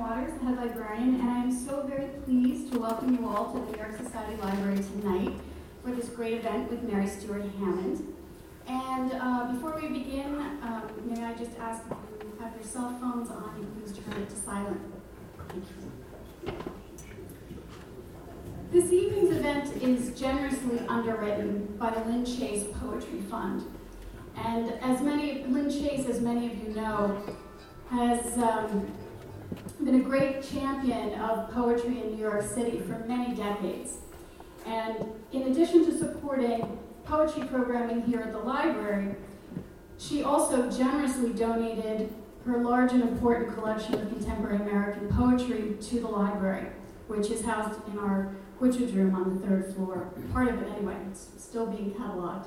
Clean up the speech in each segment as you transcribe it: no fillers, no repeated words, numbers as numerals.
Waters, the head librarian, and I am so very pleased to welcome you all to the New York Society Library tonight for this great event with Mary Stewart Hammond. And before we begin, may I just ask if you have your cell phones on, you please turn it to silent. Thank you. This evening's event is generously underwritten by the Lynn Chase Poetry Fund. And Lynn Chase, as many of you know, has been a great champion of poetry in New York City for many decades. And in addition to supporting poetry programming here at the library, she also generously donated her large and important collection of contemporary American poetry to the library, which is housed in our Whitchard room on the third floor. Part of it anyway, it's still being cataloged.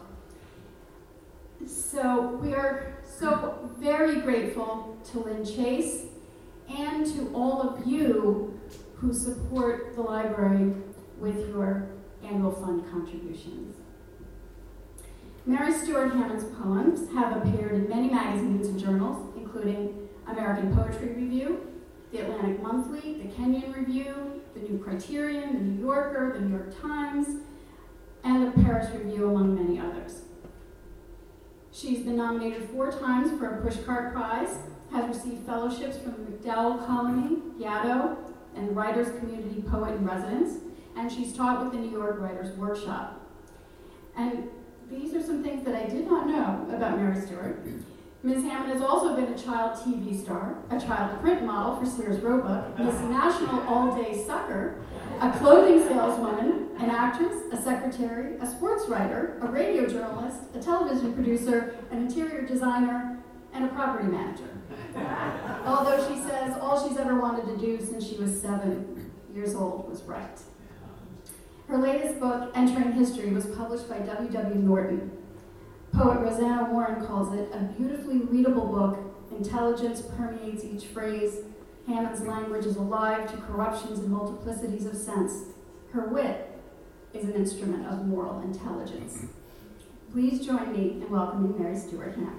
So we are so very grateful to Lynn Chase and to all of you who support the library with your annual fund contributions. Mary Stewart Hammond's poems have appeared in many magazines and journals, including American Poetry Review, the Atlantic Monthly, the Kenyon Review, the New Criterion, the New Yorker, the New York Times, and the Paris Review, among many others. She's been nominated 4 times for a Pushcart Prize, has received fellowships from the MacDowell Colony, Yaddo, and Writers Community Poet in Residence, and she's taught with the New York Writers Workshop. And these are some things that I did not know about Mary Stewart. Ms. Hammond has also been a child TV star, a child print model for Sears Roebuck, Miss National All-Day Sucker, a clothing saleswoman, an actress, a secretary, a sports writer, a radio journalist, a television producer, an interior designer, and a property manager. Although she says all she's ever wanted to do since she was 7 years old was write. Her latest book, Entering History, was published by W.W. Norton. Poet Rosanna Warren calls it a beautifully readable book. Intelligence permeates each phrase. Hammond's language is alive to corruptions and multiplicities of sense. Her wit is an instrument of moral intelligence. Please join me in welcoming Mary Stewart Hammond.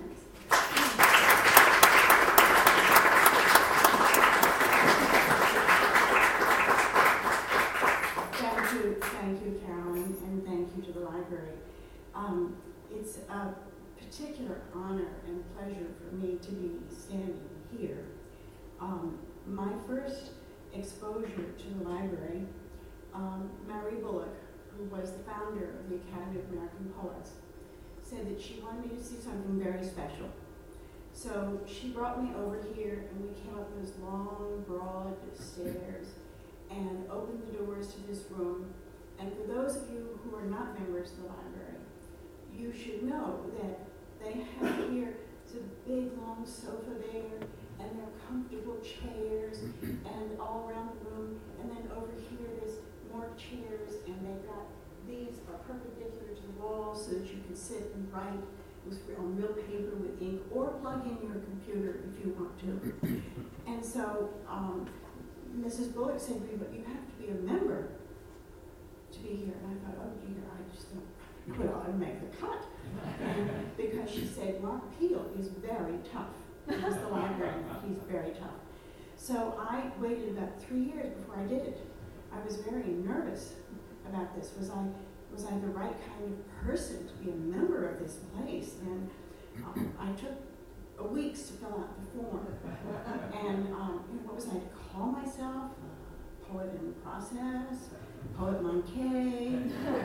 Thank you, Carolyn, and thank you to the library. It's a particular honor and pleasure for me to be standing here. My first exposure to the library, Mary Bullock, who was the founder of the Academy of American Poets, said that she wanted me to see something very special. So she brought me over here, and we came up those long, broad stairs and opened the doors to this room. And for those of you who are not members of the library, you should know that they have here, it's a big long sofa there, and there are comfortable chairs, and all around the room, and then over here there's more chairs, and these are perpendicular to the wall so that you can sit and write on real paper with ink, or plug in your computer if you want to. And so Mrs. Bullock said to me, but you have to be a member to be here. And I thought, oh dear, I just don't put on and make the cut. Because she said, Mark Peel is very tough. He's the librarian, he's very tough. So I waited about 3 years before I did it. I was very nervous about this. Was I the right kind of person to be a member of this place? And I took weeks to fill out the form. And what was I to call myself? Poet in process, Poet Monkey.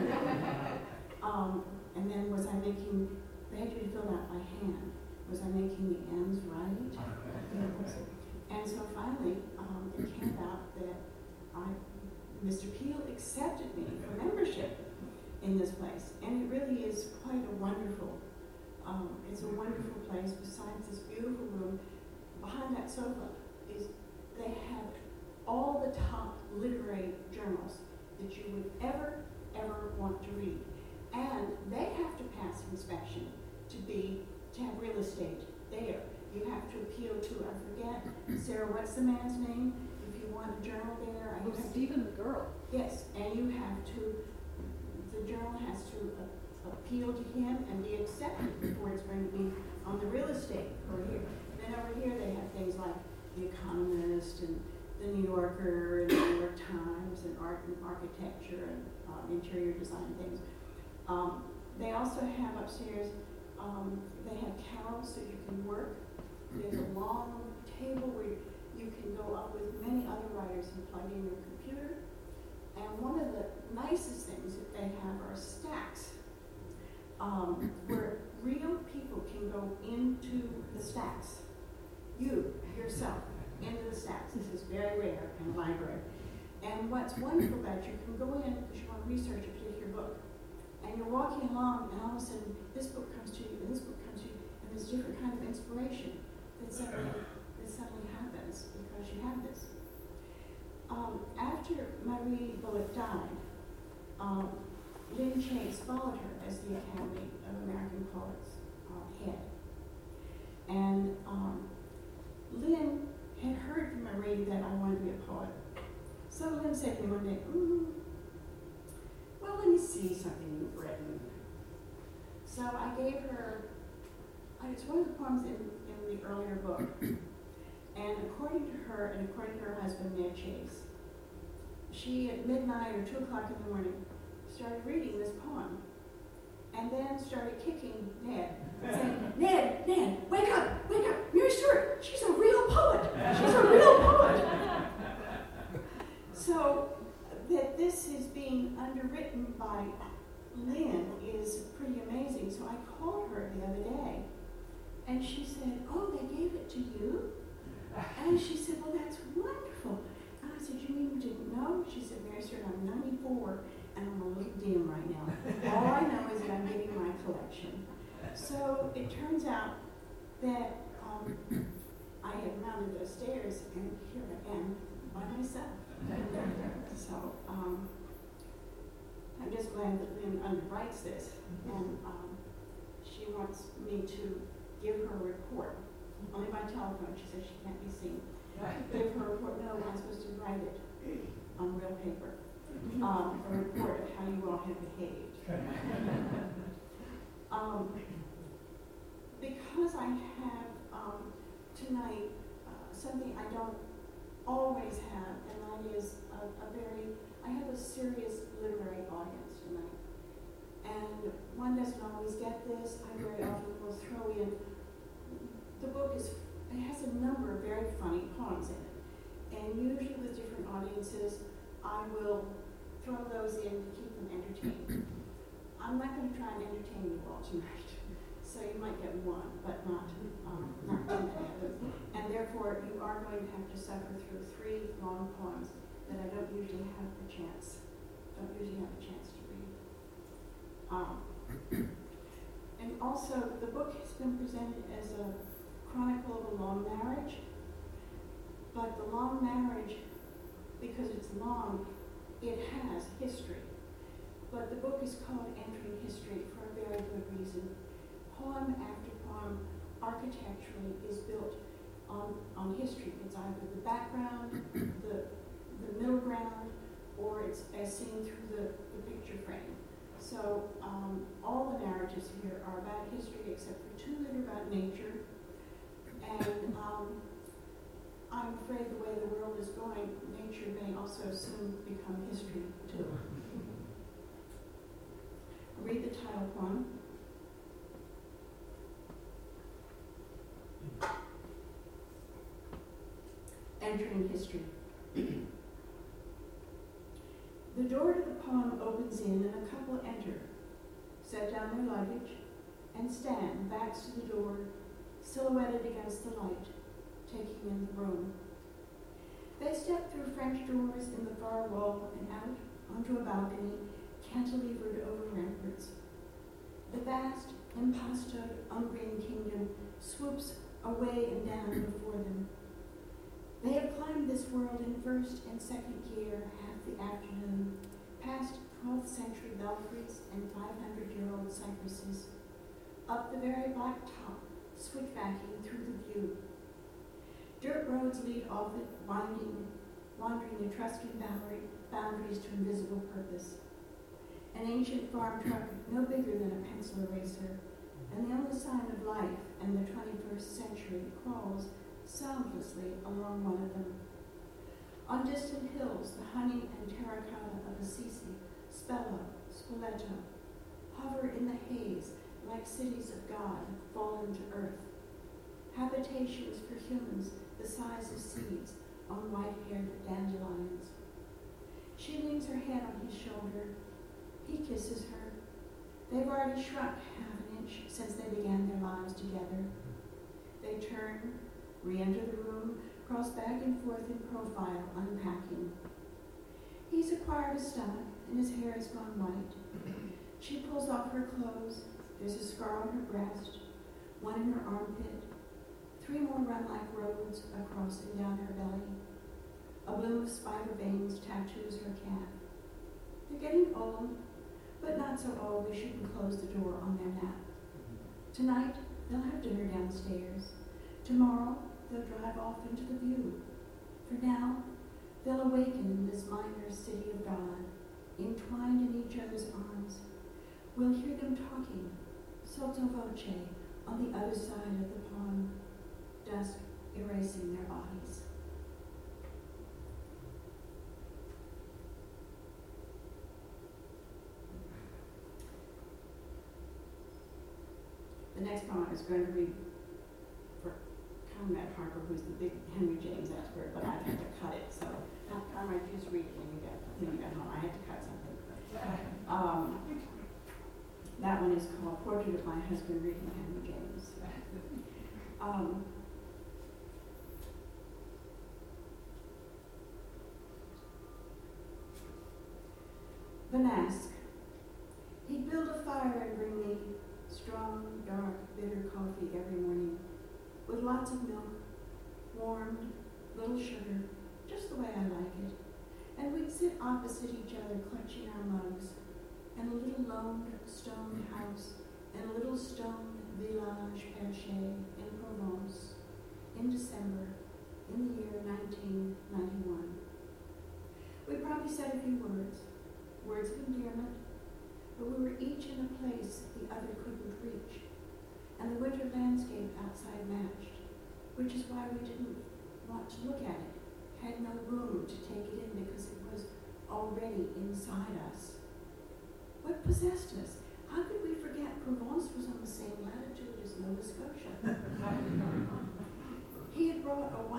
And then was I making, they had you to fill out by hand. Was I making the M's right? And so finally, it came out that Mr. Peel accepted me for membership in this place. And it really is quite a wonderful, it's a wonderful place. Besides this beautiful room, behind that sofa they have all the top literary journals that you would ever want to read. And they have to pass inspection to have real estate there. You have to appeal to, I forget, Sarah, what's the man's name? If you want a journal there. Stephen the Girl. Yes, and you have to, the journal has to appeal to him and be accepted before it's going to be on the real estate over here. Then over here they have things like The Economist and the New Yorker and the New York Times and art and architecture and interior design things. They also have upstairs, they have carols so you can work. There's a long table where you can go up with many other writers and plug in your computer. And one of the nicest things that they have are stacks, where real people can go into the stacks. You, yourself, into the stacks. This is very rare in a library. And what's wonderful about it, you can go in because you want to research a particular book. And you're walking along, and all of a sudden, this book comes to you, and this book comes to you, and there's different kind of inspiration that suddenly happens because you have this. After Marie Bullock died, Lynn Chase followed her as the Academy of American Poets head. And Lynn had heard from Marie that I wanted to be a poet. So Lynn said to me one day, well, let me see something you've written. So I gave her, it's one of the poems in the earlier book. And according to her and according to her husband, Ned Chase, she at midnight or 2 o'clock in the morning started reading this poem and then started kicking Ned, saying, Ned, wake up, Mary Stuart, she's a real poet. She's a real poet. So that this is being underwritten by Lynn is pretty amazing. So I called her the other day and she said, oh, they gave it to you? And she said, well, that's wonderful. And I said, you mean you didn't know? She said, Mary Stuart, I'm 94 and I'm a little dim right now. All I know is that I'm getting my collection. So it turns out that I had mounted those stairs and here I am by myself. So I'm just glad that Lynn underwrites this, and she wants me to give her a report, only by telephone. She says she can't be seen. Give her a report. No, I'm supposed to write it on real paper. A report of how you all have behaved. Because I have tonight something I don't always have, and that is I have a serious literary audience tonight. And one doesn't always get this. I very often will throw in, the book it has a number of very funny poems in it. And usually with different audiences, I will throw those in to keep them entertained. I'm not going to try and entertain you all tonight. So you might get one, but not too many of them. And therefore, you are going to have to suffer through 3 long poems that I don't usually have a chance to read. And also, the book has been presented as a chronicle of a long marriage. But the long marriage, because it's long, it has history. But the book is called Entering History for a very good reason. Poem after poem, architecturally, is built on history. It's either the background, the middle ground, or it's as seen through the picture frame. So all the narratives here are about history, except for 2 that are about nature. And I'm afraid the way the world is going, nature may also soon become history too. I'll read the title poem. Entering History. The door to the poem opens in, and a couple enter, set down their luggage, and stand, backs to the door, silhouetted against the light, taking in the room. They step through French doors in the far wall and out onto a balcony cantilevered over ramparts. The vast, impastoed Umbrian kingdom swoops away and down before them. They have climbed this world in first and second gear half the afternoon, past 12th century belfries and 500-year-old cypresses, up the very black top, switchbacking through the view. Dirt roads lead off it, wandering Etruscan boundaries to invisible purpose. An ancient farm truck no bigger than a pencil eraser, and the only sign of life in the 21st century crawls soundlessly along one of them. On distant hills, the honey and terracotta of Assisi, Spello, Spoleto, hover in the haze like cities of God fallen to earth, habitations for humans the size of seeds on white-haired dandelions. She leans her head on his shoulder. He kisses her. They've already shrunk half an inch since they began their lives together. They turn, re-enter the room, cross back and forth in profile, unpacking. He's acquired a stomach, and his hair has gone white. She pulls off her clothes. There's a scar on her breast, one in her armpit. 3 more run like roads across and down her belly. A bloom of spider veins tattoos her calf. They're getting old, but not so old we shouldn't close the door on their nap. Tonight, they'll have dinner downstairs. Tomorrow, they'll drive off into the view. For now, they'll awaken in this minor city of God, entwined in each other's arms. We'll hear them talking, sotto voce, on the other side of the pond, dusk erasing their bodies. The next poem is going to read for Conrad Harper, who's the big Henry James expert, but I had to cut it, so Conrad, just read it when you get home. I had to cut something. That one is called Portrait of My Husband Reading Henry James. The Mask. He'd build a fire and bring me strong, dark, bitter coffee every morning, with lots of milk, warmed, little sugar, just the way I like it. And we'd sit opposite each other, clutching our mugs, in a little lone stone house, in a little stone village perché in Provence, in December, in the year 1991. We probably said a few words of endearment, but we were each in a place the other couldn't reach, and the winter landscape outside matched, which is why we didn't want to look at it, had no room to take it in because it was already inside us. What possessed us? How could we forget Provence was on the same latitude as Nova Scotia? He had brought a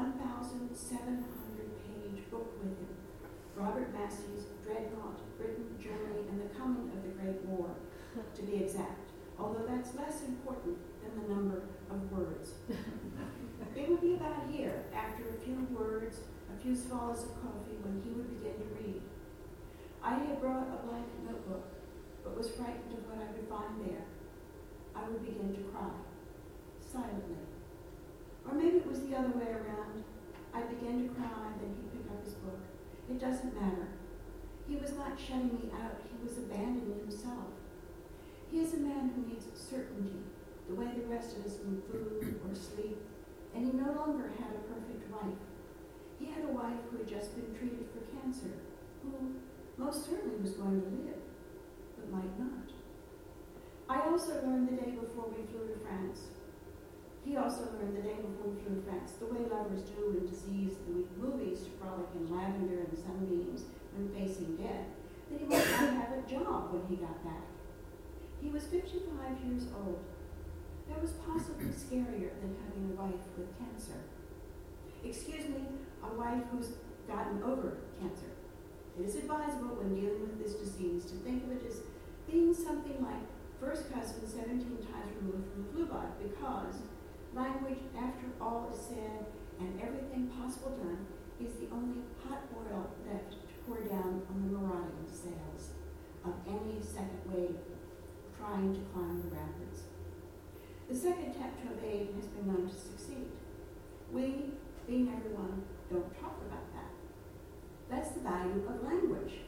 1,700-page book with him, Robert Massey's Dreadnought, Britain, Germany, and the Coming of the Great War, to be exact, although that's less important than the number of words. It would be about here, after a few words, a few swallows of coffee, when he would begin to read. I had brought a blank notebook, but was frightened of what I would find there. I would begin to cry, silently. Or maybe it was the other way around. I began to cry, then he'd pick up his book. It doesn't matter. He was not shutting me out. He was abandoning himself. He is a man who needs certainty, the way the rest of us need food or sleep, and he no longer had a perfect wife. He had a wife who had just been treated for cancer, who most certainly was going to live, but might not. I also learned the day before we flew to France. He also learned the day before we flew to France, the way lovers do in disease-weak movies to frolic in lavender and sunbeams when facing death, that he might not have a job when he got back. He was 55 years old. That was possibly scarier than having a wife with cancer. Excuse me, a wife who's gotten over cancer. It is advisable when dealing with this disease to think of it as being something like first cousin 17 times removed from the flu bug, because language, after all is said and everything possible done, is the only hot oil left to pour down on the marauding sails of any second wave trying to climb the rapids. The second attempt to evade has been known to succeed. We, being everyone, don't talk about that. That's the value of language.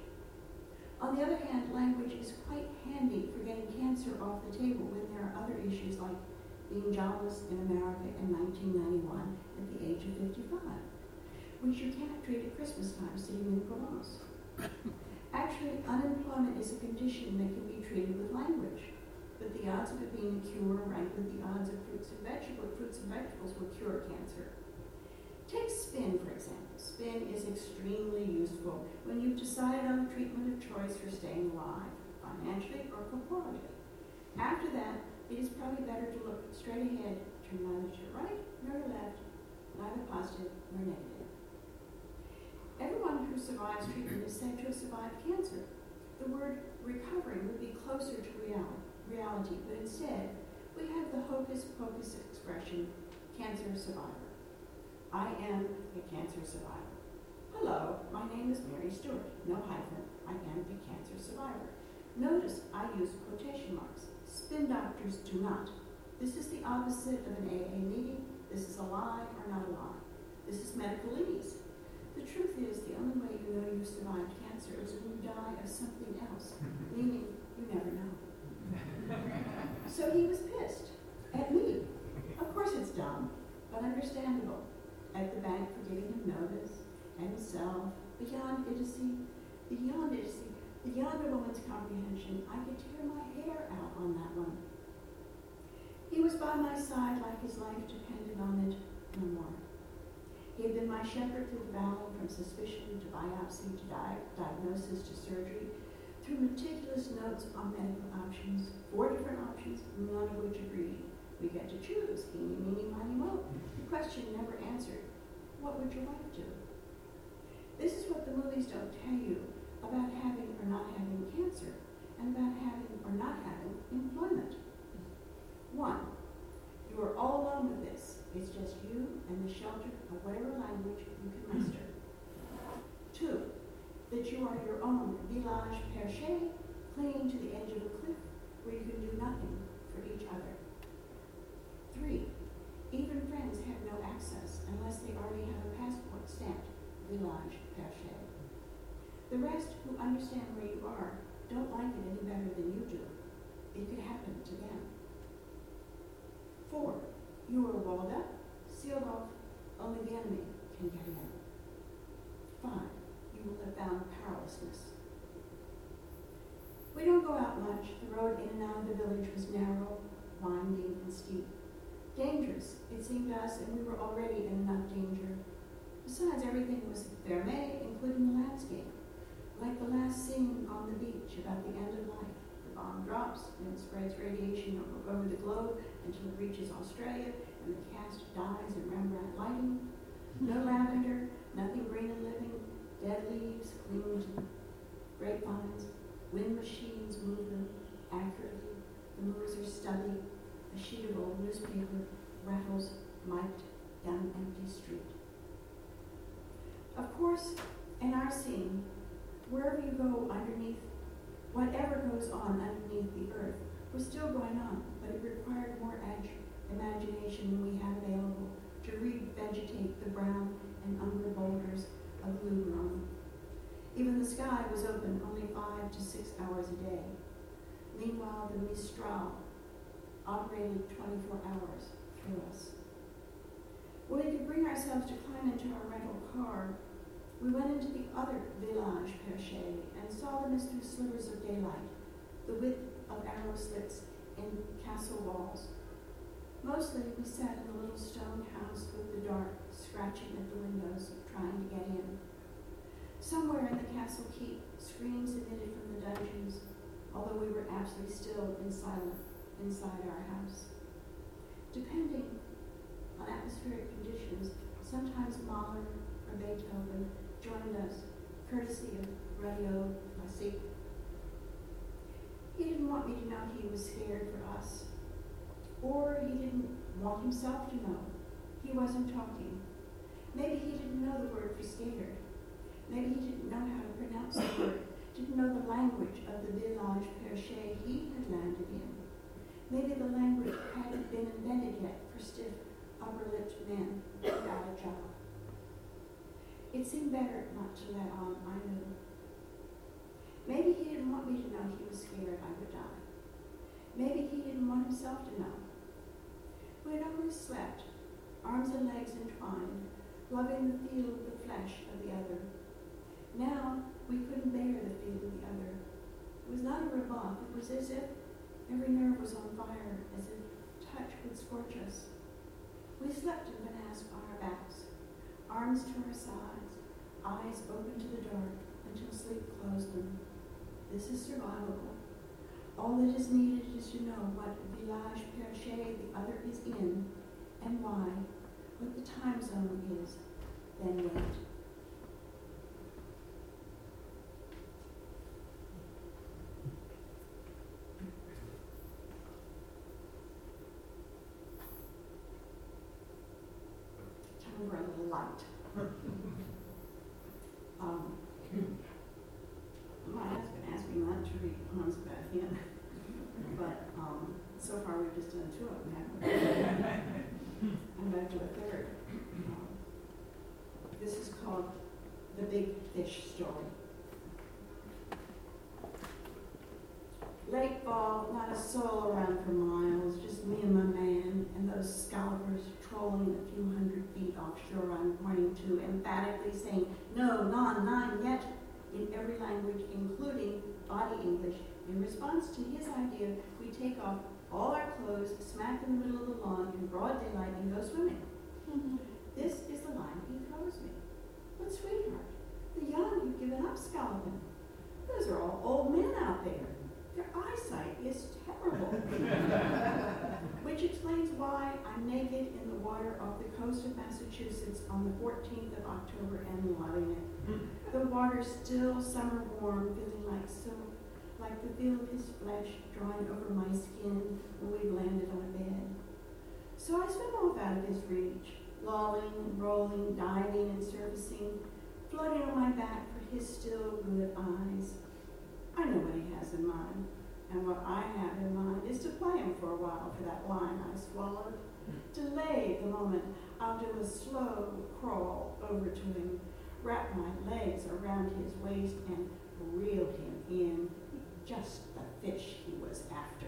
On the other hand, language is quite handy for getting cancer off the table when there are other issues like being jobless in America in 1991 at the age of 55, which you can't treat at Christmas time sitting in Provence. Actually, unemployment is a condition that can be treated with language, but the odds of it being a cure rank with the odds of fruits and vegetables will cure cancer. Take SPIN, for example. SPIN is extremely useful when you've decided on a treatment of choice for staying alive, financially or corporally. After that, it is probably better to look straight ahead, turn neither to your right nor your left, neither positive nor negative. Everyone who survives treatment is said to have survived cancer. The word recovering would be closer to reality, but instead, we have the hocus-pocus expression, cancer survivor. I am a cancer survivor. Hello, my name is Mary Stewart. No hyphen, I am a cancer survivor. Notice I use quotation marks. Spin doctors do not. This is the opposite of an AA meeting. This is a lie or not a lie. This is medical legalese. The truth is, the only way you know you survived cancer is when you die of something else, meaning you never know. So he was pissed at me. Of course it's dumb, but understandable. At the bank for giving him notice, and himself, beyond a woman's comprehension, I could tear my hair out on that one. He was by my side like his life depended on it, no more. He had been my shepherd through the valley, from suspicion to biopsy to diagnosis to surgery, through meticulous notes on medical options, 4 different options, none of which agreed. We get to choose, eeny, meeny, miny, moe. The question never answered, what would your wife do? This is what the movies don't tell you about having or not having cancer, and about having or not having employment. 1, you are all alone with this. It's just you and the shelter of whatever language you can muster. 2, that you are your own village perché, clinging to the edge of a cliff where you can do nothing for each other. 3, even friends have no access unless they already have a passport stamped village perché. The rest, who understand where you are, don't like it any better than you do. It could happen to them. 4, you are walled up, sealed off, only the enemy can get in. 5, you will have found powerlessness. We don't go out much. The road in and out of the village was narrow, winding, and steep. Dangerous, it seemed to us, and we were already in enough danger. Besides, everything was vermeil, including the landscape. Like the last scene on the beach about the end of life. The bomb drops and it spreads radiation over the globe until it reaches Australia, and the cast dies in Rembrandt lighting. No lavender, nothing green and living, dead leaves clinging to grapevines, wind machines move them accurately. The moves are stubby. A sheet of old newspaper rattles mic'd down an empty street. Of course, in our scene, wherever you go underneath, whatever goes on underneath the earth was still going on, but it required more imagination than we had available to revegetate the brown and umber boulders of Luberon. Even the sky was open only 5 to 6 hours a day. Meanwhile, the Mistral operated 24 hours through us. When we could bring ourselves to climb into our rental car, we went into the other village perché and saw them as through slivers of daylight, the width of arrow slits in castle walls. Mostly we sat in a little stone house with the dark scratching at the windows, trying to get in. Somewhere in the castle keep, screams emitted from the dungeons, although we were absolutely still and silent inside our house. Depending on atmospheric conditions, sometimes Mahler or Beethoven joined us, courtesy of Radio Classique. He didn't want me to know he was scared for us, or he didn't want himself to know. He wasn't talking. Maybe he didn't know the word for scared. Maybe he didn't know how to pronounce the word, didn't know the language of the village perché he had landed in. Maybe the language hadn't been invented yet for stiff, upper-lipped men without a job. It seemed better not to let on, I knew. Maybe he didn't want me to know he was scared I would die. Maybe he didn't want himself to know. We had always slept, arms and legs entwined, loving the feel of the flesh of the other. Now, we couldn't bear the feel of the other. It was not a rebuff. It was as if every nerve was on fire, as if touch would scorch us. We slept in banana on our backs, arms to our sides, eyes open to the dark until sleep closed them. This is survivable. All that is needed is to know what village perché the other is in and why, what the time zone is, then wait. Time for a little light. My husband asked me not to read poems about him, but so far we've just done 2 of them, haven't we? I'm going to do a third. This is called The Big Fish Story. Late fall, not a soul around for miles, just me and my man and those scalpers trolling a few hundred feet offshore. I'm pointing to, emphatically saying, no, none yet, in every language, including body English. In response to his idea, we take off all our clothes, smack in the middle of the lawn in broad daylight, and go swimming. This is the line he throws me. But sweetheart, the young you've given up scalloping. Those are all old men out there. Their eyesight is terrible. Which explains why I'm naked in the water off the coast of Massachusetts on the 14th of October and loving it. The water still summer warm, feeling like silk, like the feel of his flesh drawing over my skin when we landed on a bed. So I swim off out of his reach, lolling, rolling, diving, and surfacing, floating on my back for his still good eyes. I know what he has in mind, and what I have in mind is to play him for a while for that line I swallowed. Delay the moment I'll do a slow crawl over to him, wrap my legs around his waist, and reel him in, just the fish he was after.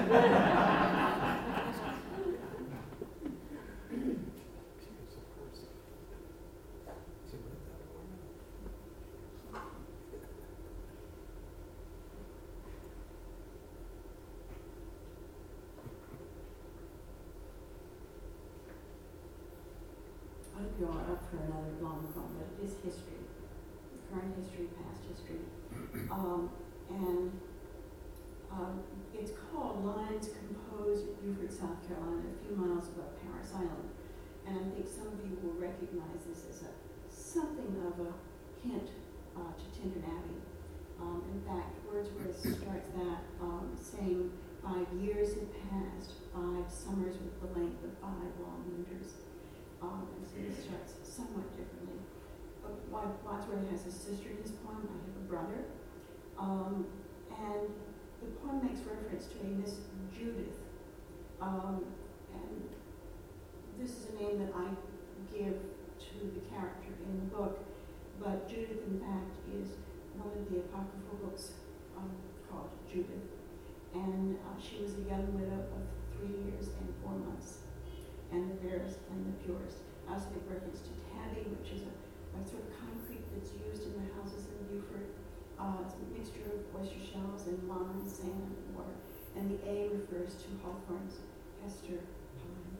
I hope you all are up for another long poem, but it is history. Current history, past history. It's called Lines Composed at Beaufort, South Carolina, a few miles above Parris Island. And I think some of you will recognize this as something of a hint to Tintern Abbey. In fact, Wordsworth starts that saying 5 years had passed, 5 summers with the length of 5 long winters. And so this starts somewhat differently. Wadsworth has a sister in his poem. I have a brother. And the poem makes reference to a Miss Judith. And this is a name that I give to the character in the book, but Judith, in fact, is one of the apocryphal books called Judith. And she was a young widow of 3 years and 4 months, and the fairest and the purest. I also make reference to tabby, which is a sort of concrete that's used in the houses in Beaufort. It's a mixture of oyster shells and lime, sand, and water. And the A refers to Hawthorne's Hester pine.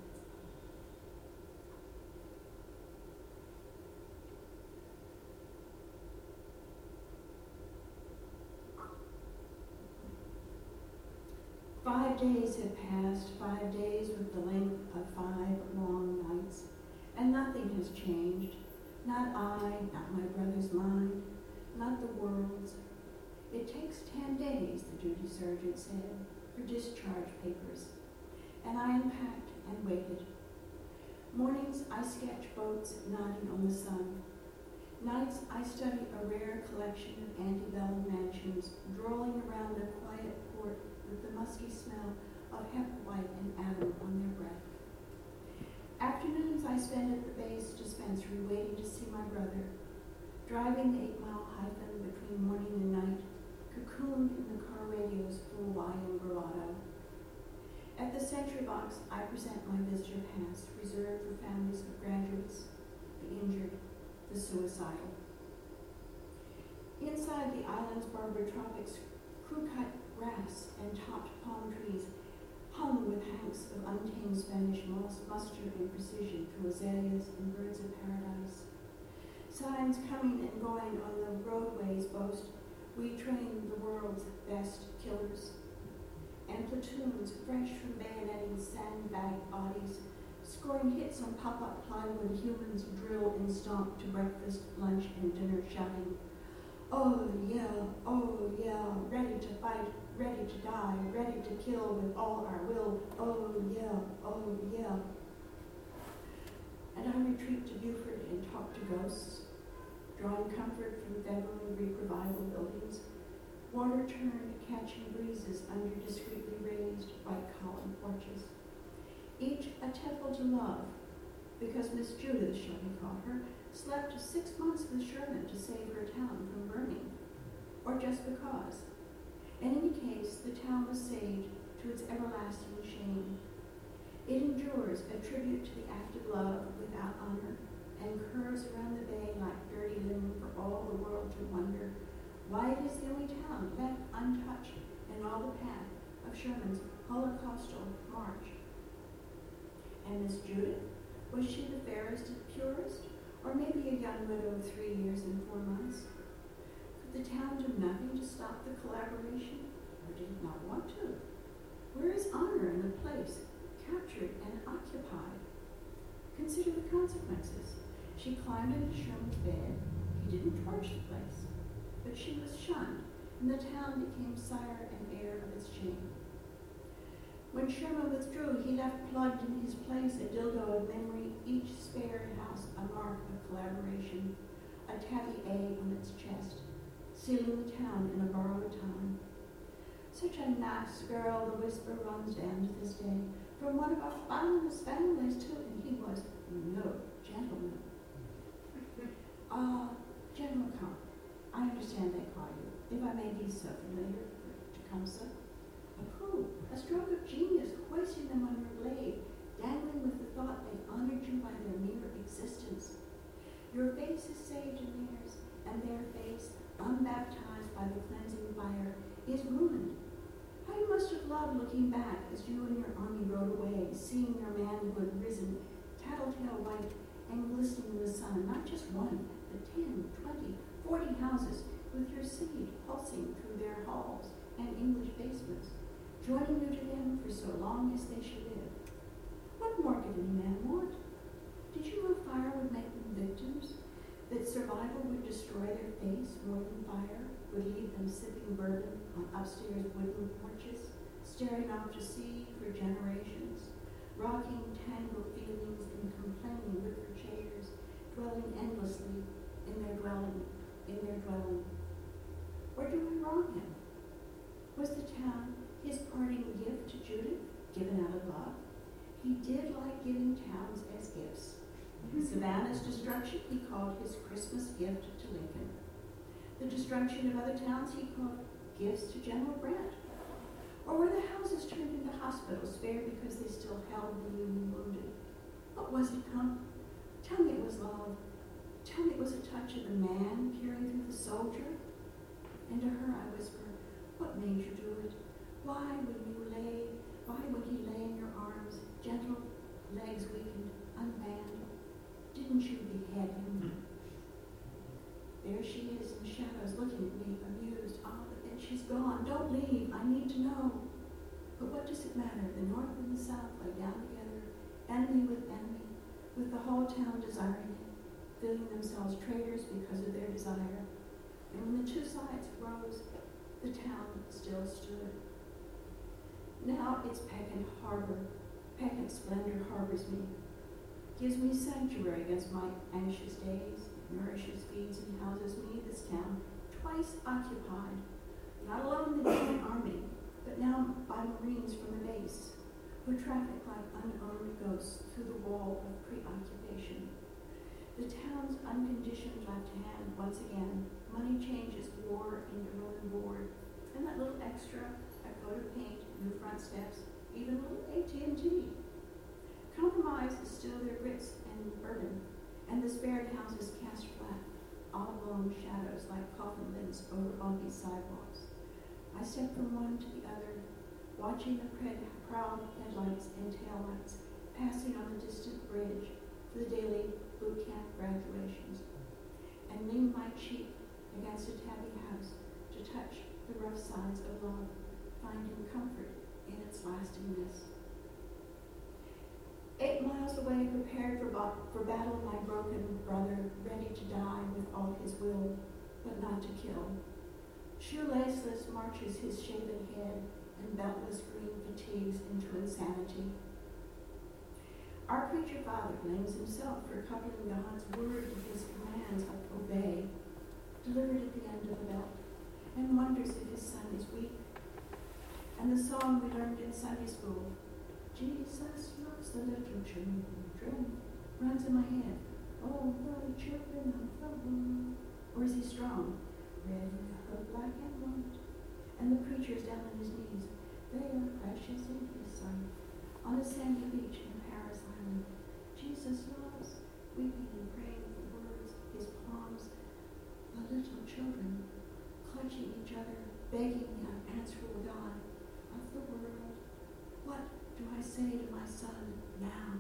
"5 days had passed, 5 days with the length of 5 long nights, and nothing has changed. Not I, not my brother's mind, not the world's. It takes 10 days, the duty sergeant said, for discharge papers. And I unpacked and waited. Mornings I sketch boats nodding on the sun. Nights I study a rare collection of antebellum mansions drolling around a quiet port with the musky smell of Hepwhite and Adam on their breath. Afternoons I spend at the base dispensary waiting to see my brother, driving the 8-mile hyphen between morning and night, cocooned in the car radio's full volume bravado. At the sentry box, I present my visitor pass, reserved for families of graduates, the injured, the suicidal. Inside the island's Barber-tropics, crew-cut grass and topped palm trees hung with hanks of untamed Spanish moss mustered in precision through azaleas and birds of paradise. Signs coming and going on the roadways boast, we train the world's best killers. And platoons fresh from bayoneting sandbag bodies, scoring hits on pop-up plywood humans drill and stomp to breakfast, lunch, and dinner, shouting, oh yeah, ready to fight, ready to die, ready to kill with all our will, oh yeah. And I retreat to Beaufort and talk to ghosts, drawing comfort from federal and Greek revival buildings, water-turned catching breezes under discreetly raised white column porches. Each a temple to love, because Miss Judith, shall we call her, slept 6 months with Sherman to save her town from burning, or just because. In any case, the town was saved to its everlasting shame. It endures a tribute to the act of love without honor, and curves around the bay like dirty linen for all the world to wonder why it is the only town left untouched in all the path of Sherman's Holocaustal march. And Miss Judith, was she the fairest and purest, or maybe a young widow of 3 years and 4 months? Could the town do nothing to stop the collaboration, or did it not want to? Where is honor in a place captured and occupied? Consider the consequences. She climbed into Sherman's bed. He didn't torch the place, but she was shunned, and the town became sire and heir of its shame. When Sherman withdrew, he left plugged in his place a dildo of memory, each spared house a mark of collaboration, a tabby A on its chest, sealing the town in a borrowed time. Such a nice girl, the whisper runs down to this day, from one of our finest families too, and he was no gentleman. General Comp, I understand they call you, if I may be so familiar, Tecumseh. A stroke of genius, hoisting them on your blade, dangling with the thought they honored you by their mere existence. Your face is saved in theirs, and their face, unbaptized by the cleansing fire, is ruined. How you must have loved looking back as you and your army rode away, seeing your manhood risen, tattletale white and glistening in the sun, not just one, but 10, 20, 40 houses, with your seed pulsing through their halls and English basements, joining you to them for so long as they should live. What more could any man want? Did you know fire would make them victims? That survival would destroy their face more than fire, would leave them sipping bourbon on upstairs wooden porches, staring off to sea for generations, rocking tangled feelings and complaining wicker chairs, dwelling endlessly in their dwelling. Or do I wrong him? Was the town his parting gift to Judith, given out of love? He did like giving towns as gifts. Savannah's destruction he called his Christmas gift to Lincoln. The destruction of other towns he called gifts to General Grant. Or were the houses turned into hospitals, spared because they still held the Union wounded? What was it, Comp? Tell me it was love. Tell me it was a touch of the man peering through the soldier. And to her I whisper, what made you do it? Why would he lay in your arms, gentle legs weakened, unmanned? Didn't you behead him? There she is in shadows looking at me, amused. Ah, but then she's gone. Don't leave. I need to know. But what does it matter? The North and the South lay down together, enemy, with the whole town desiring it, feeling themselves traitors because of their desire. And when the two sides rose, the town still stood. Now it's Peckett Harbor. Peckett splendor harbors me, gives me sanctuary against my anxious days, nourishes, feeds, and houses me, this town, twice occupied, not alone in the Union Army, but now by Marines from the base, who traffic like unowned ghosts through the wall of preoccupation. The town's unconditioned left hand, once again, money changes war into rolling board, and that little extra, a coat of paint, new front steps, even a little AT&T. Compromise is still their grits and burden, and the spared houses cast flat, oblong shadows like coffin lids over bumpy sidewalks. I step from one to the other, watching the proud headlights and taillights passing on the distant bridge for the daily boot camp graduations. and lean my cheek against a tabby house to touch the rough sides of love, finding comfort in its lastingness. 8 miles away, prepared for battle, my broken brother, ready to die with all his will, but not to kill. Shoelaceless marches his shaven head and beltless green fatigues into insanity. Our preacher father blames himself for coupling God's word to his commands of obey, delivered at the end of the belt, and wonders if his son is weak. And the song we learned in Sunday school, Jesus loves the little children, runs in my head. Oh, the children of the world. Or is he strong? Red, black, and white. And the preacher's down on his knees. They are precious in his sight. On a sandy beach in Paris Island, Jesus loves, weeping and praying for words, his palms, the little children, clutching each other, begging the unanswerable God of the world. What do I say to my son now?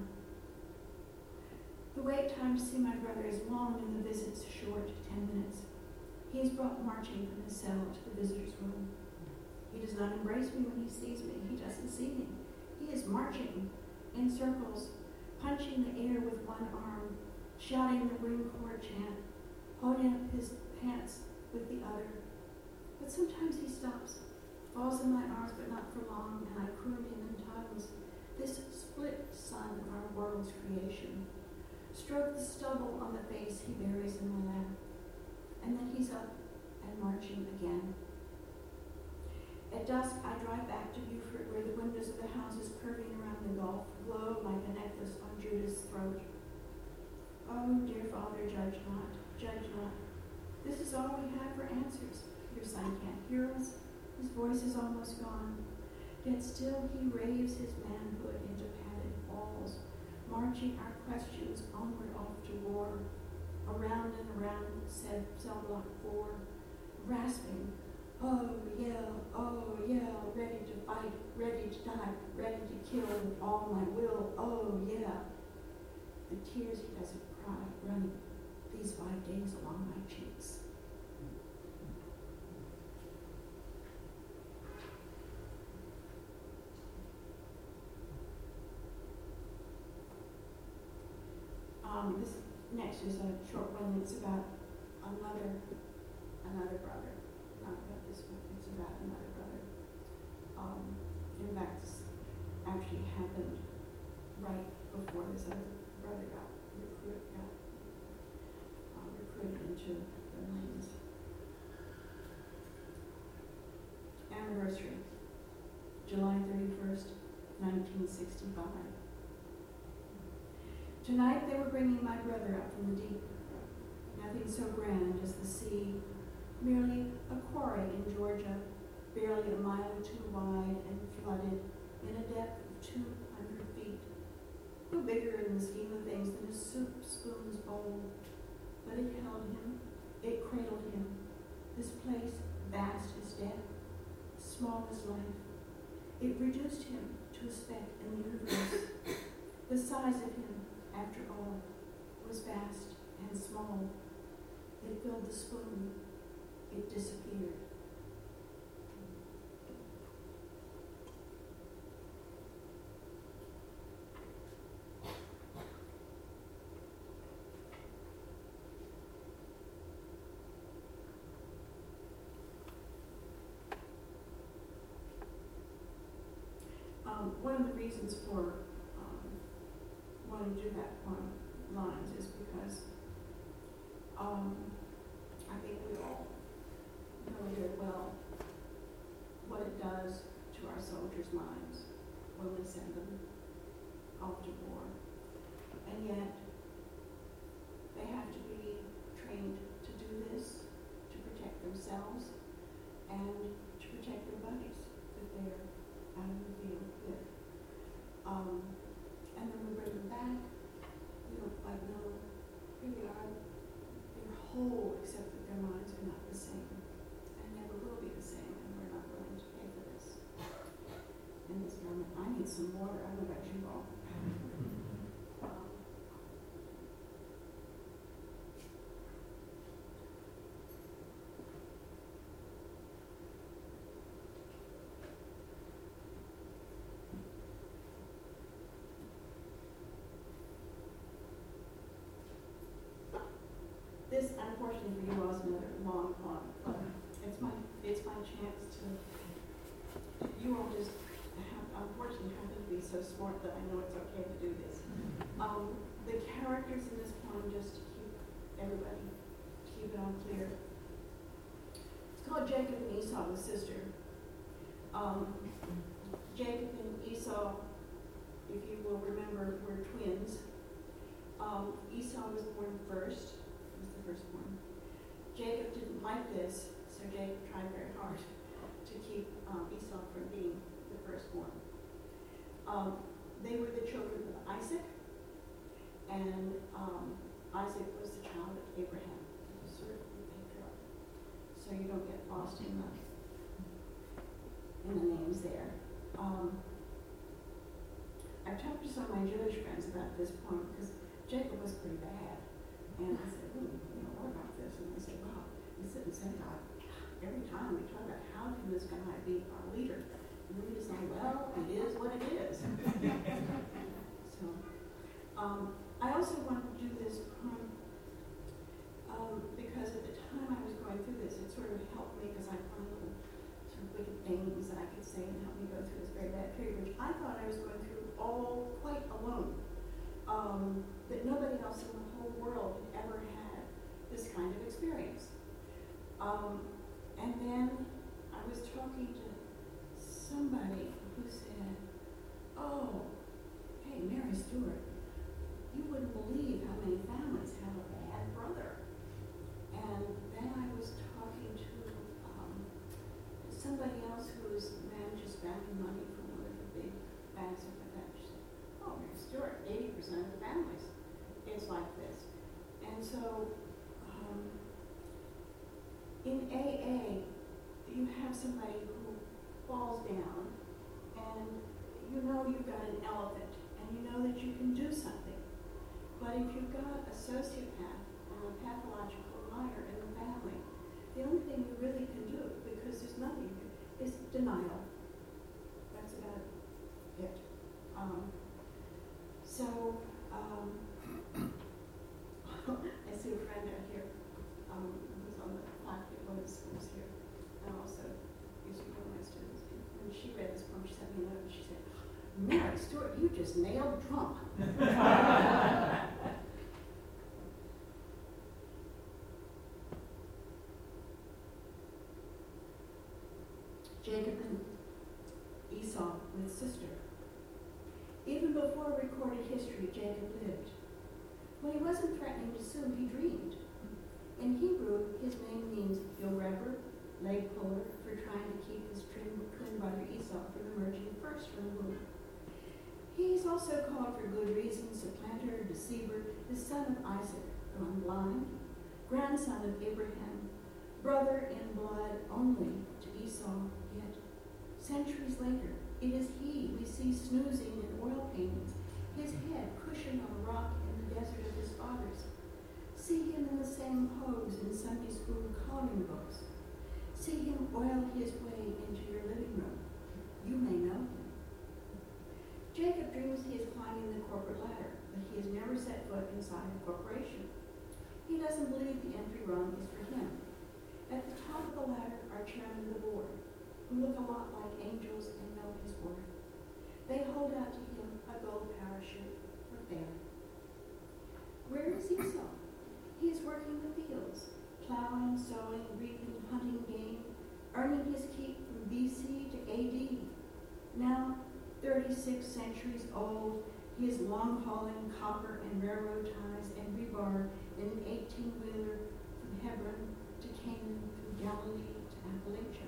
The wait time to see my brother is long and the visit's short, 10 minutes. He is brought marching from his cell to the visitor's room. He does not embrace me when he sees me. He doesn't see me. He is marching in circles, punching the air with one arm, shouting the Marine Corps chant, holding up his pants with the other. But sometimes he stops, falls in my arms, but not for long, and I croon him in tongues, this split son of our world's creation. Stroke the stubble on the face he buries in my lap. And then he's up and marching again. At dusk, I drive back to Beaufort, where the windows of the houses curving around the Gulf glow like a necklace on Judah's throat. Oh, dear Father, judge not, judge not. This is all we have for answers. Your son can't hear us. His voice is almost gone. Yet still he raves his manhood into padded walls, marching our questions onward off to war. Around and around, said cell block 4, rasping, oh yeah, ready to fight, ready to die, ready to kill with all my will, oh yeah. The tears he doesn't cry, running these 5 days along my cheeks. This next is a short one. It's about another brother. Not about this one. It's about another brother. In fact, this actually happened right before this other brother got recruited into the Marines. Anniversary, July 31st, 1965. Tonight they were bringing my brother up from the deep. Nothing so grand as the sea, merely a quarry in Georgia, barely a mile or 2 wide and flooded in a depth of 200 feet. No bigger in the scheme of things than a soup spoon's bowl. But it held him, it cradled him. This place, vast as death, small as life. It reduced him to a speck in the universe. The size of him, after all, was vast and small. It filled the spoon. It disappeared. One of the reasons for wanting to do that on lines is because I think we all know very well what it does to our soldiers' minds when we send them off to war. And yet, they have to be trained to do this, to protect themselves, and to protect their buddies that they're out in the field with. And then we bring them back. We don't quite know who they are. They're whole, except that their minds are not the same, and never will be the same, and we're not willing to pay for this. In this moment, I need some water. I don't know about you all. looking for you all as another long pond. But it's my chance to. You all just unfortunately happen to be so smart that I know it's okay to do this. The characters in this poem, just to keep it all clear. It's called Jacob and Esau, the sister. Jacob and Esau, if you will remember, were twins. Esau was born first, was the firstborn. Jacob didn't like this, so Jacob tried very hard to keep Esau from being the firstborn. They were the children of Isaac, and Isaac was the child of Abraham, sort of the patriarch. So you don't get lost in the names there. I've talked to some of my Jewish friends about this poem because Jacob was pretty bad. And I said, what about this? And they said, well, we sit and say, God, every time we talk about how can this guy be our leader? And we just say, well, it is what it is. So, I also wanted to do this poem because at the time I was going through this, it sort of helped me because I found little sort of wicked things that I could say and help me go through this very bad period, which I thought I was going through all quite alone. That nobody else in the whole world had ever had this kind of experience. And then I was talking to somebody who said, oh, hey, Mary Stewart, you wouldn't believe how many families have a bad brother. And then I was talking to somebody else whose man just found money from one of the big banks of the She said, oh, Mary Stewart, 80% of the families is like this. And so in AA, you have somebody who falls down and you know you've got an elephant and you know that you can do something. But if you've got a sociopath and a pathological liar in the family, the only thing you really can do, because there's nothing, is denial. That's about it. I see a friend out here who's on the faculty, was here, and also used to be one of my students. When she read this poem, she sent me a note, and she said, Mary Stewart, you just nailed Trump. Jacob and Esau with sister. Even before recorded history, Jacob lived. When he wasn't threatening to sue, he dreamed. In Hebrew, his name means Yoreber, leg puller, for trying to keep his twin brother Esau from emerging first from the womb. He's also called for good reasons, supplanter, deceiver, the son of Isaac, gone blind, grandson of Abraham, brother in blood only to Esau, yet centuries later, it is he we see snoozing in oil paintings, his head cushioned on a rock in the desert of his fathers. See him in the same pose in Sunday school coloring books. See him oil his way into your living room. You may know him. Jacob dreams he is climbing the corporate ladder, but he has never set foot inside a corporation. He doesn't believe the entry rung is for him. At the top of the ladder are chairmen of the board, who look a lot like angels and know his worth. They hold out to him a gold parachute for fair. Where is Esau? He is working the fields, plowing, sowing, reaping, hunting game, earning his keep from BC to AD. Now, 36 centuries old, he is long-hauling copper and railroad ties and rebar in an 18-wheeler from Hebron to Canaan, from Galilee to Appalachia.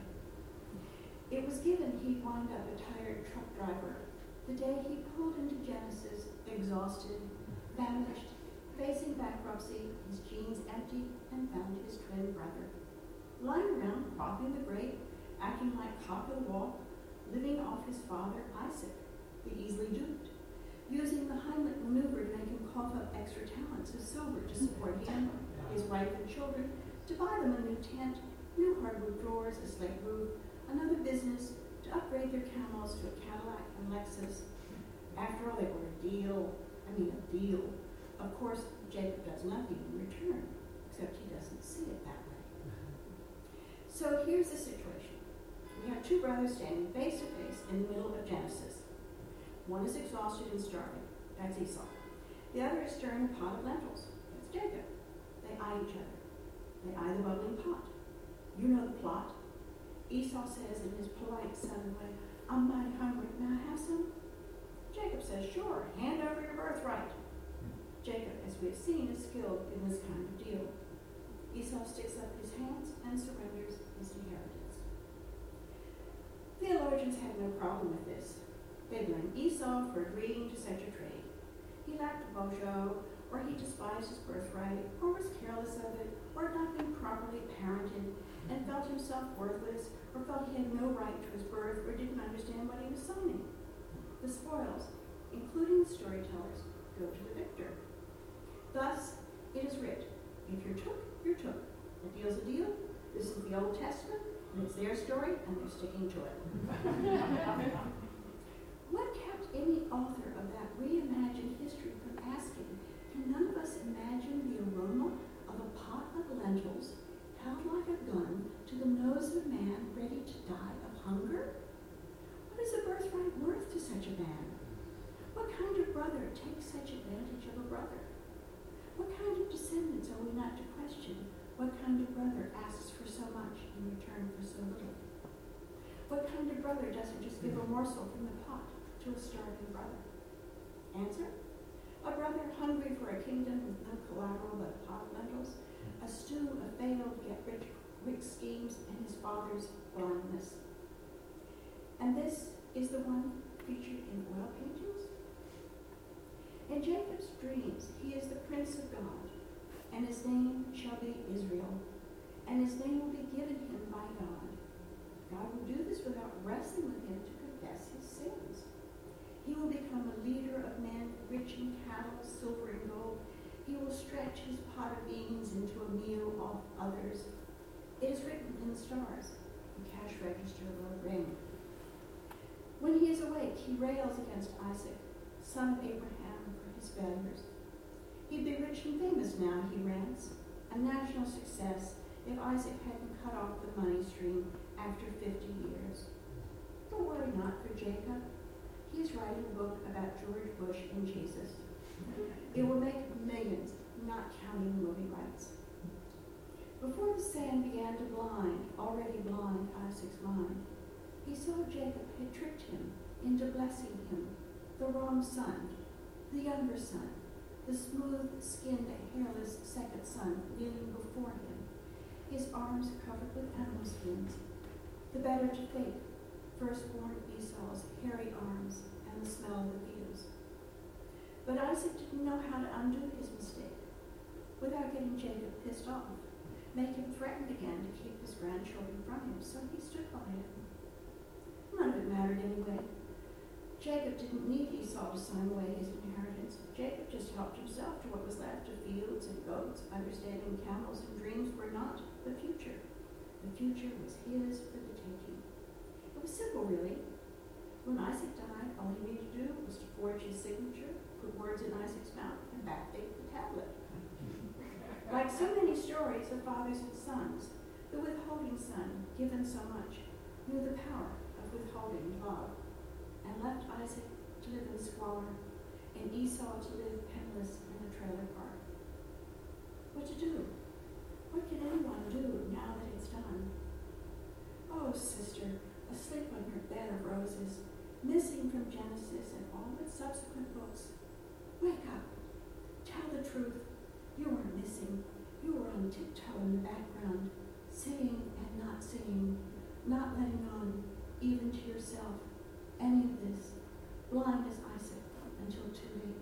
It was given he'd wind up a tired truck driver the day he pulled into Genesis, exhausted, famished, facing bankruptcy, his jeans empty, and found his twin brother. Lying around, cropping the grape, acting like cock of the walk, living off his father, Isaac, the easily duped, using the Heimlich maneuver to make him cough up extra talents of silver to support him, his wife and children, to buy them a new tent, new hardwood drawers, a slate roof, another business, to upgrade their Camels to a Cadillac and Lexus. After all, they were a deal. Of course, Jacob does nothing in return. except he doesn't see it that way. So here's the situation. We have two brothers standing face to face in the middle of Genesis. One is exhausted and starving. That's Esau. The other is stirring a pot of lentils. That's Jacob. They eye each other. They eye the bubbling pot. You know the plot. Esau says in his polite southern way, I'm mighty hungry. May I have some? Jacob says, sure, hand over your birthright. Jacob, as we have seen, is skilled in this kind of deal. Esau sticks up his hands and surrenders his inheritance. Theologians had no problem with this. They blamed Esau for agreeing to such a trade. He lacked mojo, or he despised his birthright, or was careless of it, or had not been properly parented, and felt himself worthless, or felt he had no right to his birth, or didn't understand what he was signing. The spoils, including the storytellers, go to the victor. Thus, it is writ, if you're took, you're took. A deal's a deal. This is the Old Testament, and it's their story, and they're sticking to it. What kept any author of that reimagined history from asking, can none of us imagine the aroma of a pot of lentils held like a gun to the nose of a man ready to die of hunger? What is a birthright worth to such a man? What kind of brother takes such advantage of a brother? What kind of descendants are we not to question? What kind of brother asks for so much in return for so little? What kind of brother doesn't just give a morsel from the pot to a starving brother? Answer? A brother hungry for a kingdom with no collateral but a pot of lentils, a stew of failed yet rich schemes, and his father's blindness. And this is the one featured in oil paintings? In Jacob's dreams, he is the Prince of God, and his name shall be Israel, and his name will be given him by God. God will do this without wrestling with him to confess his sins. He will become a leader of men, rich in cattle, silver, and gold. He will stretch his pot of beans into a meal off others. It is written in the stars, the cash register will ring. When he is awake, he rails against Isaac, son of Abraham, for his failures. He'd be rich and famous now, he rants, a national success if Isaac hadn't cut off the money stream after 50 years. Don't worry not for Jacob. He is writing a book about George Bush and Jesus. It will make millions, not counting movie rights. Before the sand began to already blind Isaac's mind, he saw Jacob had tricked him into blessing him, the wrong son, the younger son, the smooth-skinned, hairless second son kneeling before him, his arms covered with animal skins, the better to think, firstborn Esau's hairy arms and the smell of the fields. But Isaac didn't know how to undo his mistake without getting Jacob pissed off, make him threaten again to keep his grandchildren from him, so he stood by it. None of it mattered anyway. Jacob didn't need Esau to sign away his inheritance. Jacob just helped himself to what was left of fields and goats, understanding camels and dreams were not the future. The future was his for the taking. It was simple, really. When Isaac died, all he needed to do was to forge his signature, put words in Isaac's mouth, and backdate the tablet. Like so many stories of fathers and sons, the withholding son, given so much, knew the power of withholding love, and left Isaac to live in squalor, and Esau to live penniless in a trailer park. What to do? What can anyone do now that it's done? Oh, sister, asleep on your bed of roses, missing from Genesis and all its subsequent books. Wake up. Tell the truth. You were missing. You were on tiptoe in the background, saying and not saying, not letting on, even to yourself, any of this, blind as Isaac until too late.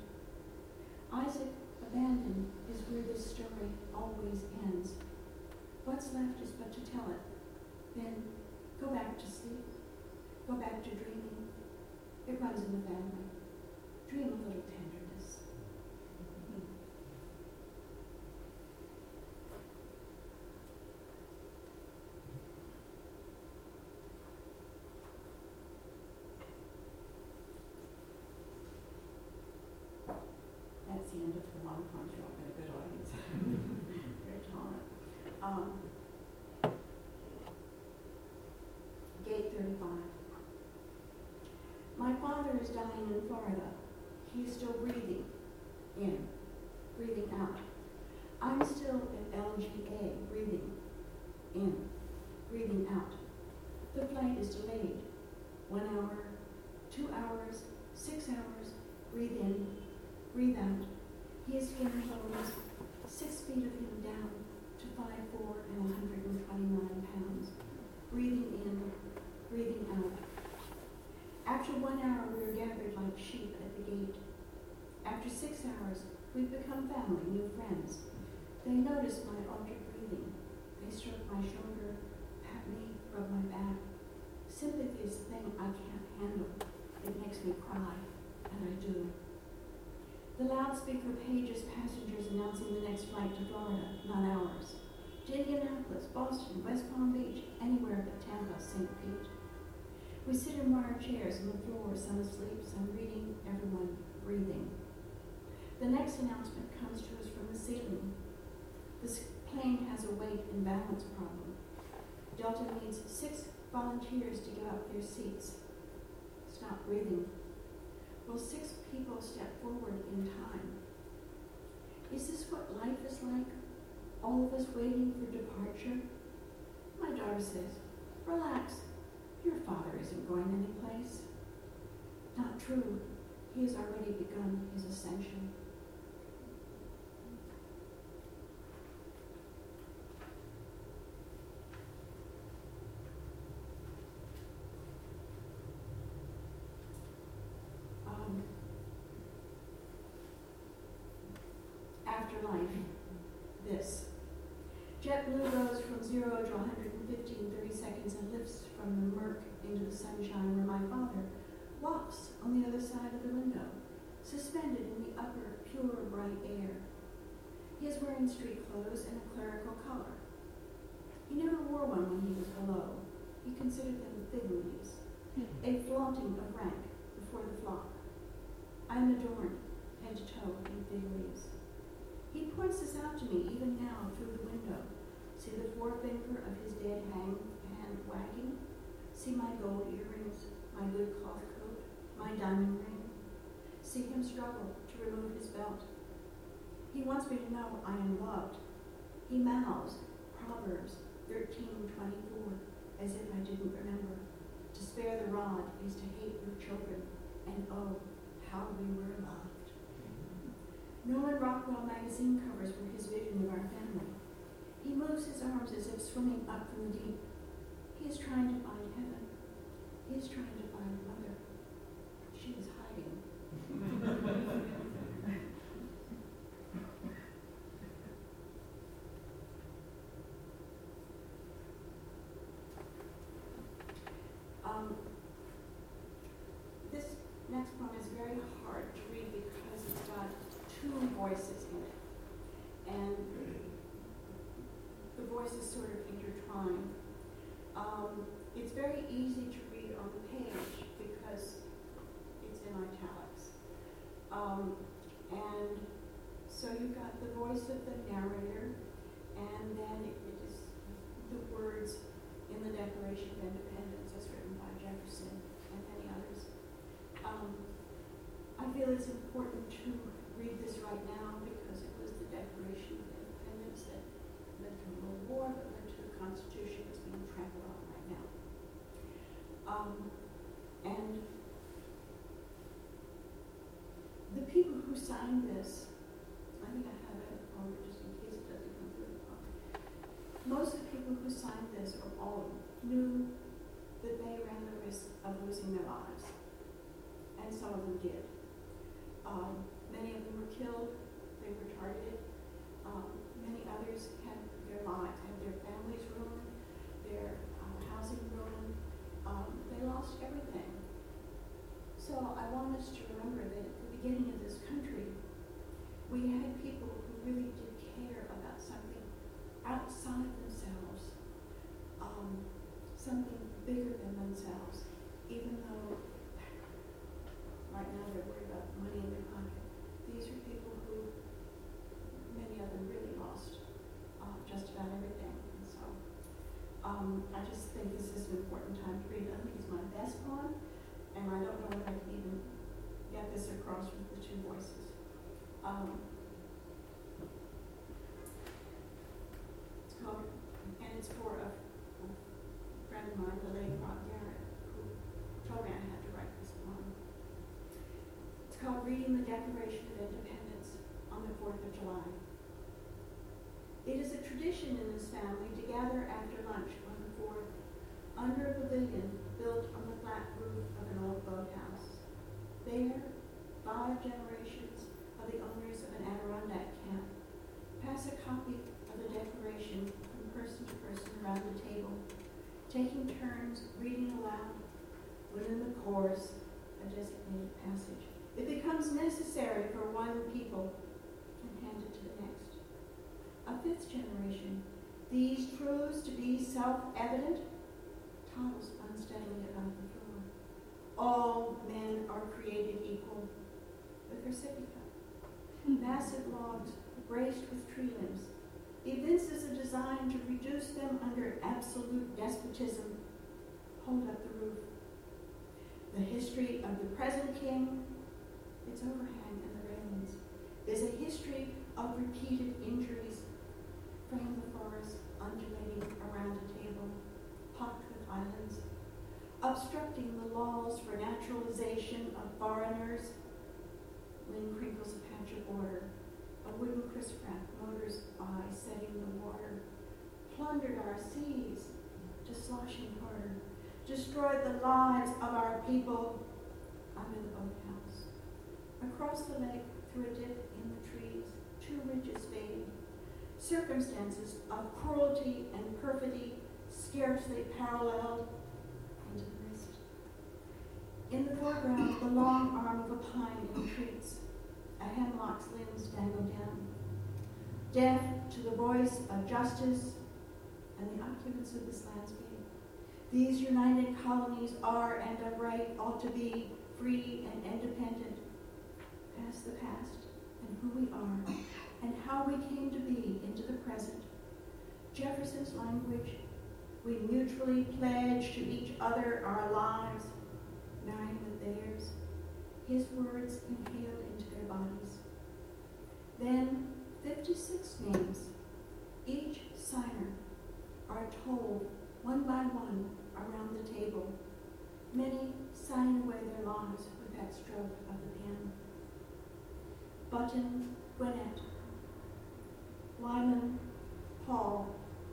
Isaac abandoned is where this story always ends. What's left is but to tell it. Then go back to sleep. Go back to dreaming. It runs in the family. Dream a little tenderness. That's the end of the long contour. I've got a good audience. Very tall. Um, Gate 35. My father is dying in Florida. He is still breathing in, breathing out. I'm still at LGA, breathing in, breathing out. The flight is delayed. 1 hour, 2 hours, 6 hours, breathe in, breathe out. He is skin and bones, 6 feet of him down to 5'4" and 129 pounds. Breathing in, breathing out. After 1 hour, we are gathered like sheep at the gate. After 6 hours, we've become family, new friends. They notice my altered breathing. They stroke my shoulder, pat me, rub my back. Sympathy is the thing I can't handle. It makes me cry, and I do. The loudspeaker pages passengers announcing the next flight to Florida, not ours. To Indianapolis, Boston, West Palm Beach, anywhere but Tampa, St. Pete. We sit in wire chairs on the floor, some asleep, some reading, everyone breathing. The next announcement comes to us from the ceiling. This plane has a weight and balance problem. Delta needs 6 volunteers to give up their seats. Stop breathing. Will 6 people step forward in time? Is this what life is like? All of us waiting for departure? My daughter says, relax. Your father isn't going anyplace. Not true. He has already begun his ascension. Afterlife. This. JetBlue goes from 0 to 150 in 30 seconds and lifts from the murk into the sunshine where my father walks on the other side of the window, suspended in the upper, pure, bright air. He is wearing street clothes and a clerical collar. He never wore one when he was below. He considered them fig leaves, a flaunting of rank before the flock. I am adorned, head to toe, in fig leaves. He points this out to me even now through the window. See the forefinger of his dead hand wagging? See my gold earrings, my good cloth coat, my diamond ring? See him struggle to remove his belt. He wants me to know I am loved. He mouths Proverbs 13:24, as if I didn't remember. To spare the rod is to hate your children, and oh, how we were loved. Norman Rockwell magazine covers were his vision of our family. He moves his arms as if swimming up from the deep. He is trying to find heaven. He is trying to find mother. She is hiding. This next poem is very hard to read because it's got 2 voices in it. And the voices sort of intertwine. It's very easy to read on the page because it's in italics. And so you've got the voice of the narrator, and then it is the words in the Declaration of Independence as written by Jefferson and many others. I feel it's important to read this right now because it was the Declaration of Independence that led to the World War, but led to the Constitution that's being trampled on right now. And the people who signed this, I think I have it over just in case it doesn't come through the phone. Most of the people who signed this, or all of them, knew that they ran the risk of losing their lives. And some of them did. Many of them were killed, they were targeted. Many others had their lives, had their families ruined, their housing ruined. They lost everything. So I want us to remember that at the beginning of this country, we had people who really did care about something outside themselves, something bigger than themselves, even though right now they're worried about money in their pocket. These are people who, many of them really lost just about everything. across with the two voices. It's called, and it's for a friend of mine, the late Rob Garrett, who told me I had to write this poem. It's called Reading the Declaration of Independence on the 4th of July. It is a tradition in this family to gather after lunch on the 4th under a pavilion built on the flat roof of an old boathouse. There, 5 generations of the owners of an Adirondack camp pass a copy of the Declaration from person to person around the table, taking turns reading aloud when in the chorus a designated passage. It becomes necessary for one people and handed to the next. A 5th generation, these truths to be self-evident, toddles unsteadily about the floor. All men are created equal, with Recipica. Massive logs braced with tree limbs evinces a design to reduce them under absolute despotism. Hold up the roof. The history of the present king, its overhang and the railings, is a history of repeated injuries. Frame the forest undulating around a table, pocked with islands, obstructing the laws for naturalization of foreigners. Wind crinkles a patch of border, a wooden criss-crack motors by setting the water, plundered our seas to sloshing harder, destroyed the lives of our people. I'm in the boathouse. Across the lake, through a dip in the trees, 2 ridges fading. Circumstances of cruelty and perfidy scarcely paralleled into the mist. In the foreground, the long arm of a pine entreats. A hemlock's limbs dangle down. Deaf to the voice of justice and the occupants of this landscape, these united colonies are and of right ought to be free and independent. Past the past and who we are and how we came to be into the present. Jefferson's language, we mutually pledge to each other our lives, marrying with theirs. His words inhaled into their bodies. Then 56 names, each signer, are told one by one around the table, many signing away their lives with that stroke of the pen. Button, Gwinnett, Lyman, Paul,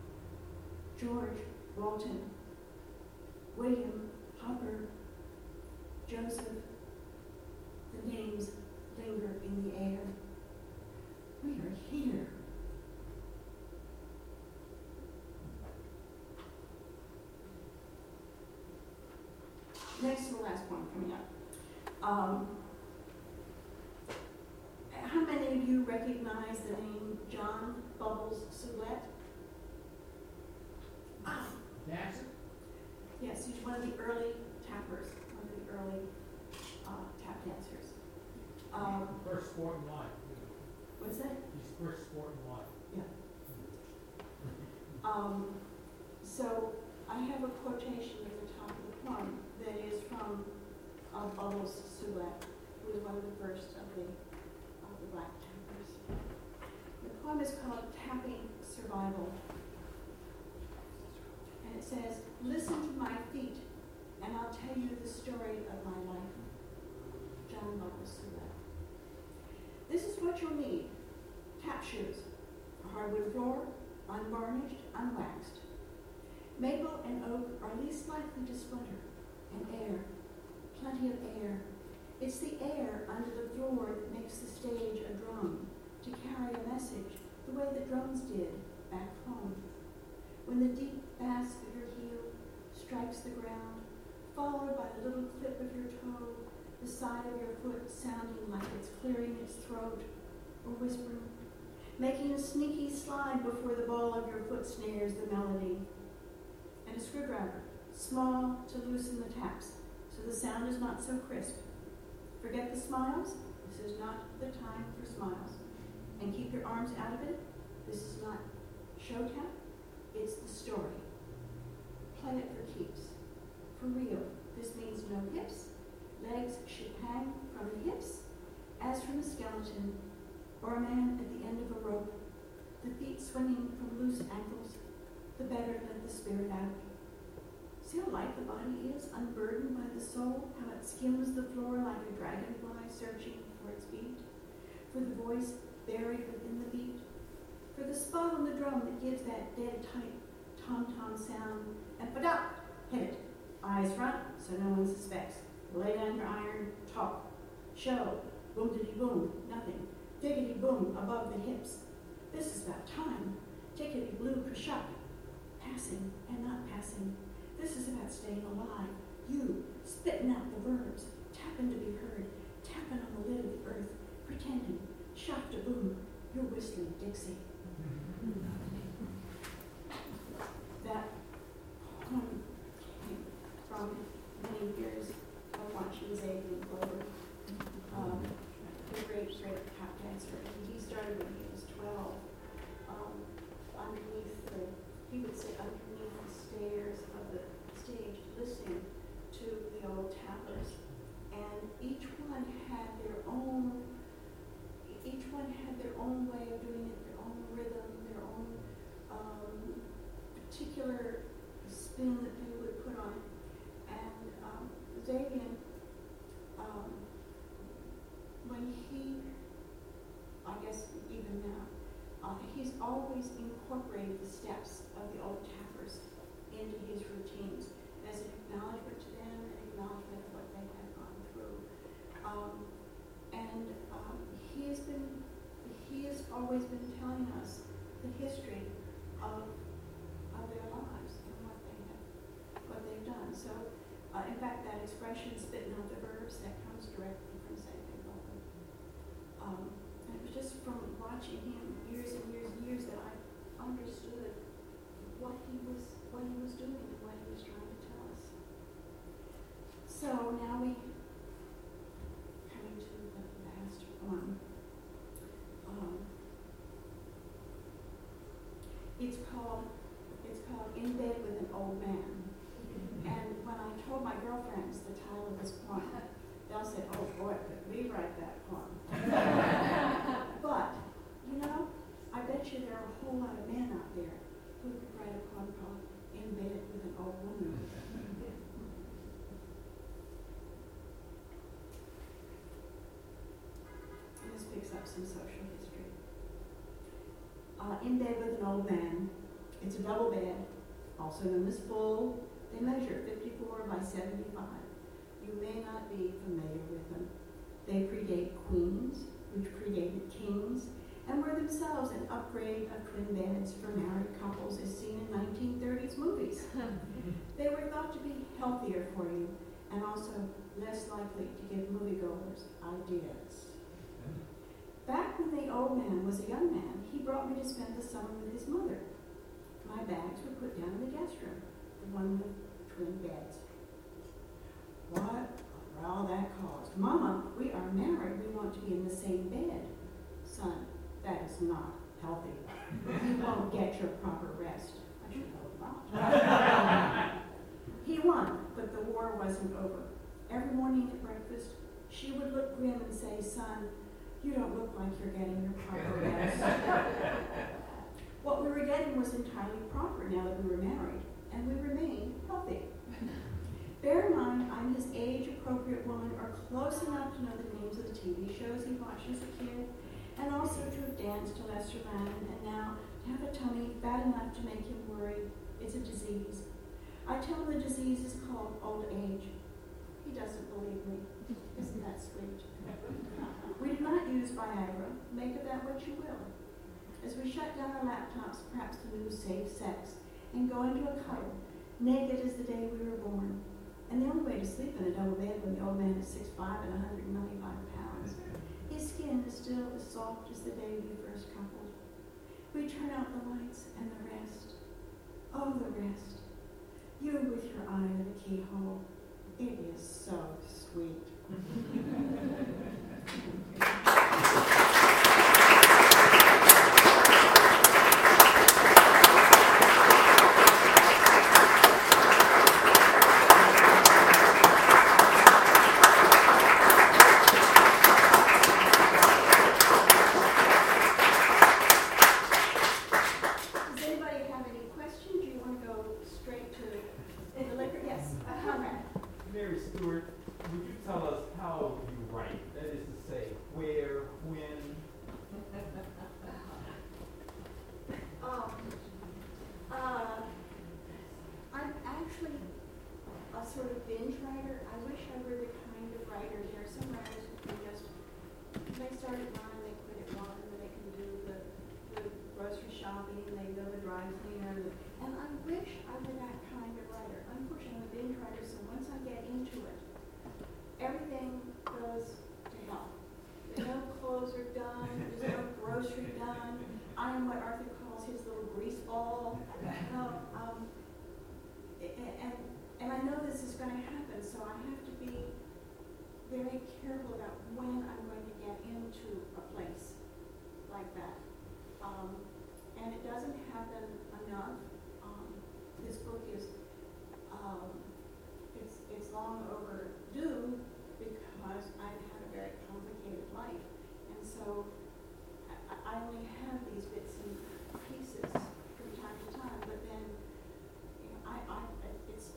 George, Walton, William, Hopper, Joseph. The names linger in the air. We are here. Next to the last one coming up. How many of you recognize the name John Bubbles Sublette? Jackson? Yes, he's one of the early tappers, one of the early tap dancers. First sport in life. What's that? He's first sport in life. Yeah. So I have a quotation at the top of the poem that is from Bubbles Sublette, who was one of the first of the black tappers. The poem is called Tapping Survival. And it says, listen to my feet, and I'll tell you the story of my life. John Bubbles Sublette. This is what you'll need. Tap shoes, a hardwood floor, unvarnished, unwaxed. Maple and oak are least likely to splinter, and air, plenty of air. It's the air under the floor that makes the stage a drum, to carry a message the way the drums did back home. When the deep bass of your heel strikes the ground, followed by the little clip of your toe, the side of your foot sounding like it's clearing its throat, or whispering, making a sneaky slide before the ball of your foot snares the melody. And a screwdriver, small to loosen the taps, so the sound is not so crisp. Forget the smiles. This is not the time for smiles. And keep your arms out of it. This is not show tap. It's the story. Play it for keeps. For real. This means no hips. Legs should hang from the hips mountain, or a man at the end of a rope, the feet swinging from loose ankles, the better let the spirit out. See how light the body is, unburdened by the soul, how it skims the floor like a dragonfly searching for its beat, for the voice buried within the beat, for the spot on the drum that gives that dead tight tom-tom sound, and padap, hit it. Eyes front, so no one suspects. Lay down your iron, talk, show, boom-diddy-boom, nothing. Diggity-boom above the hips. This is about time. Tickety-blue kashuk. Passing and not passing. This is about staying alive. You, spitting out the verbs, tapping to be heard, tapping on the lid of the earth, pretending, shock to boom, you're whistling Dixie. That poem came from many years of watching Xavier Glover, the great tap dancer. And he started when he was 12. He would sit underneath the stairs of the stage listening to the old tappers. And each one had their own way of doing it, their own rhythm, their own particular spin that they would put on it. And Xavier, when he, I guess even now, he's always incorporated the steps of the old tappers into his routines as an acknowledgement to them, an acknowledgement of what they had gone through. He has always been telling us the history of their lives and what they've done. So, in fact, that expression, spitting out the verbs, that comes directly from Xavier Glover. And it was just from watching him years and years and years that I understood what he was doing and what he was trying to tell us. So now we coming to the last one. It's called In Bed with an Old Man. And when I told my girlfriends the title of this poem, they all said, "Oh boy, could we write that poem?" But, I bet you there are a whole lot of men out there who could write a poem called In Bed with an Old Woman. And this picks up some social history. In Bed with an Old Man. It's a double bed, also known as full. They measure 54 by 75. You may not be familiar with them. They predate queens, which predated kings, and were themselves an upgrade of twin beds for married couples as seen in 1930s movies. They were thought to be healthier for you and also less likely to give moviegoers ideas. Back when the old man was a young man, he brought me to spend the summer with his mother. My bags were put down in the guest room, the one with twin beds. What a row that caused. Mama, we are married. We want to be in the same bed. Son, that is not healthy. You won't get your proper rest. I should hope not. He won, but the war wasn't over. Every morning at breakfast, she would look grim and say, "Son, you don't look like you're getting your proper rest." What we were getting was entirely proper now that we were married, and we remained healthy. Bear in mind, I'm his age-appropriate woman, or close enough to know the names of the TV shows he watched as a kid, and also to have danced to Lester Mann, and now to have a tummy fat enough to make him worry. It's a disease. I tell him the disease is called old age. He doesn't believe me. Isn't that sweet? We do not use Viagra. Make of that what you will. As we shut down our laptops, perhaps to lose safe sex, and go into a cuddle, naked as the day we were born. And the only way to sleep in a double bed when the old man is 6'5" and 195 pounds. His skin is still as soft as the day we first coupled. We turn out the lights and the rest. Oh, the rest. You with your eye in the keyhole. It is so sweet. start at 9, they quit at 1, and they can do the grocery shopping, they go to the dry cleaner. And I wish I were that kind of writer. Unfortunately, I'm a binge writer, so once I get into it, everything goes to hell. No clothes are done, there's no grocery done. I am what Arthur calls his little grease ball. And I know this is going to happen, so I have to be very careful about when I'm going to get into a place like that. And it doesn't happen enough. This book is, it's long overdue because I've had a very complicated life. And so I only have these bits and pieces from time to time, but then, you know, it's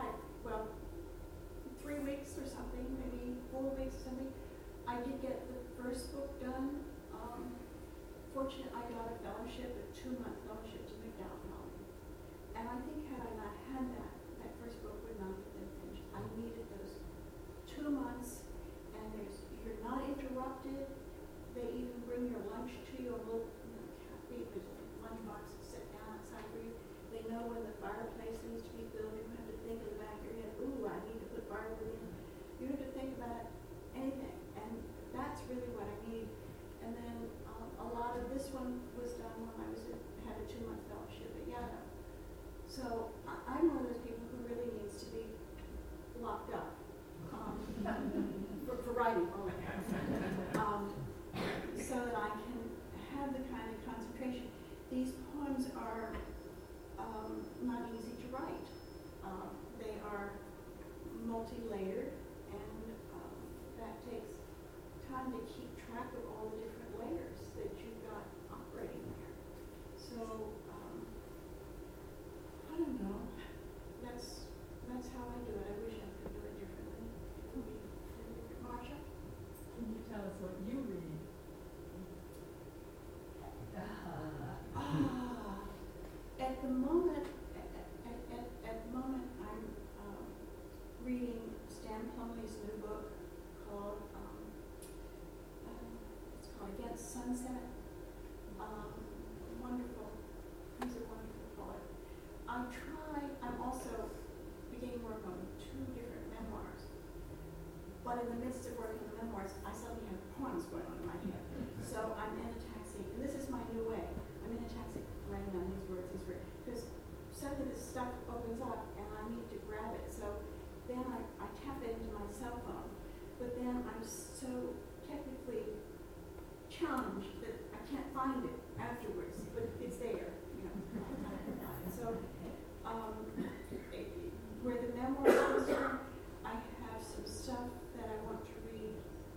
3 weeks or something, maybe 4 weeks or something. I did get the first book done. Fortunately, I got a fellowship, a 2-month fellowship to McDowell College. And I think had I not had that, that first book would not have been finished. I needed those 2 months, and you're not interrupted. They even bring your lunch to you, a little cafe, there's a lunchbox to sit down outside for you. They know when the fireplace needs to be filled. You don't have to think in the back of your head, ooh, I need to put firewood in. You don't have to think about anything, and that's really what I need. And then a lot of this one was done when I had a 2-month fellowship at Yaddo. So I'm one of those people who really needs to be locked up for writing only, so that I can have the kind of concentration. These poems are not easy to write. They are multi-layered, and that takes time to keep track of all the different layers that you've got operating there. So, I don't know. That's how I do it. I wish I could do it differently. It would be different. Marsha? Can you tell us what you read? At the moment, I'm reading Stan Plumley's new book called it's called Against Sunset. Wonderful. He's a wonderful poet. I'm also beginning work on 2 different memoirs. But in the midst of working on the memoirs, I suddenly have poems going on in my head. So I'm in a taxi, and this is my new way. I'm in a taxi writing down these words, because suddenly this stuff opens up and I need to grab it. So then I tap it into my cell phone, but then I'm so technically challenged that I can't find it afterwards, but it's there, you know. So where the memoir is concerned, I have some stuff that I want to read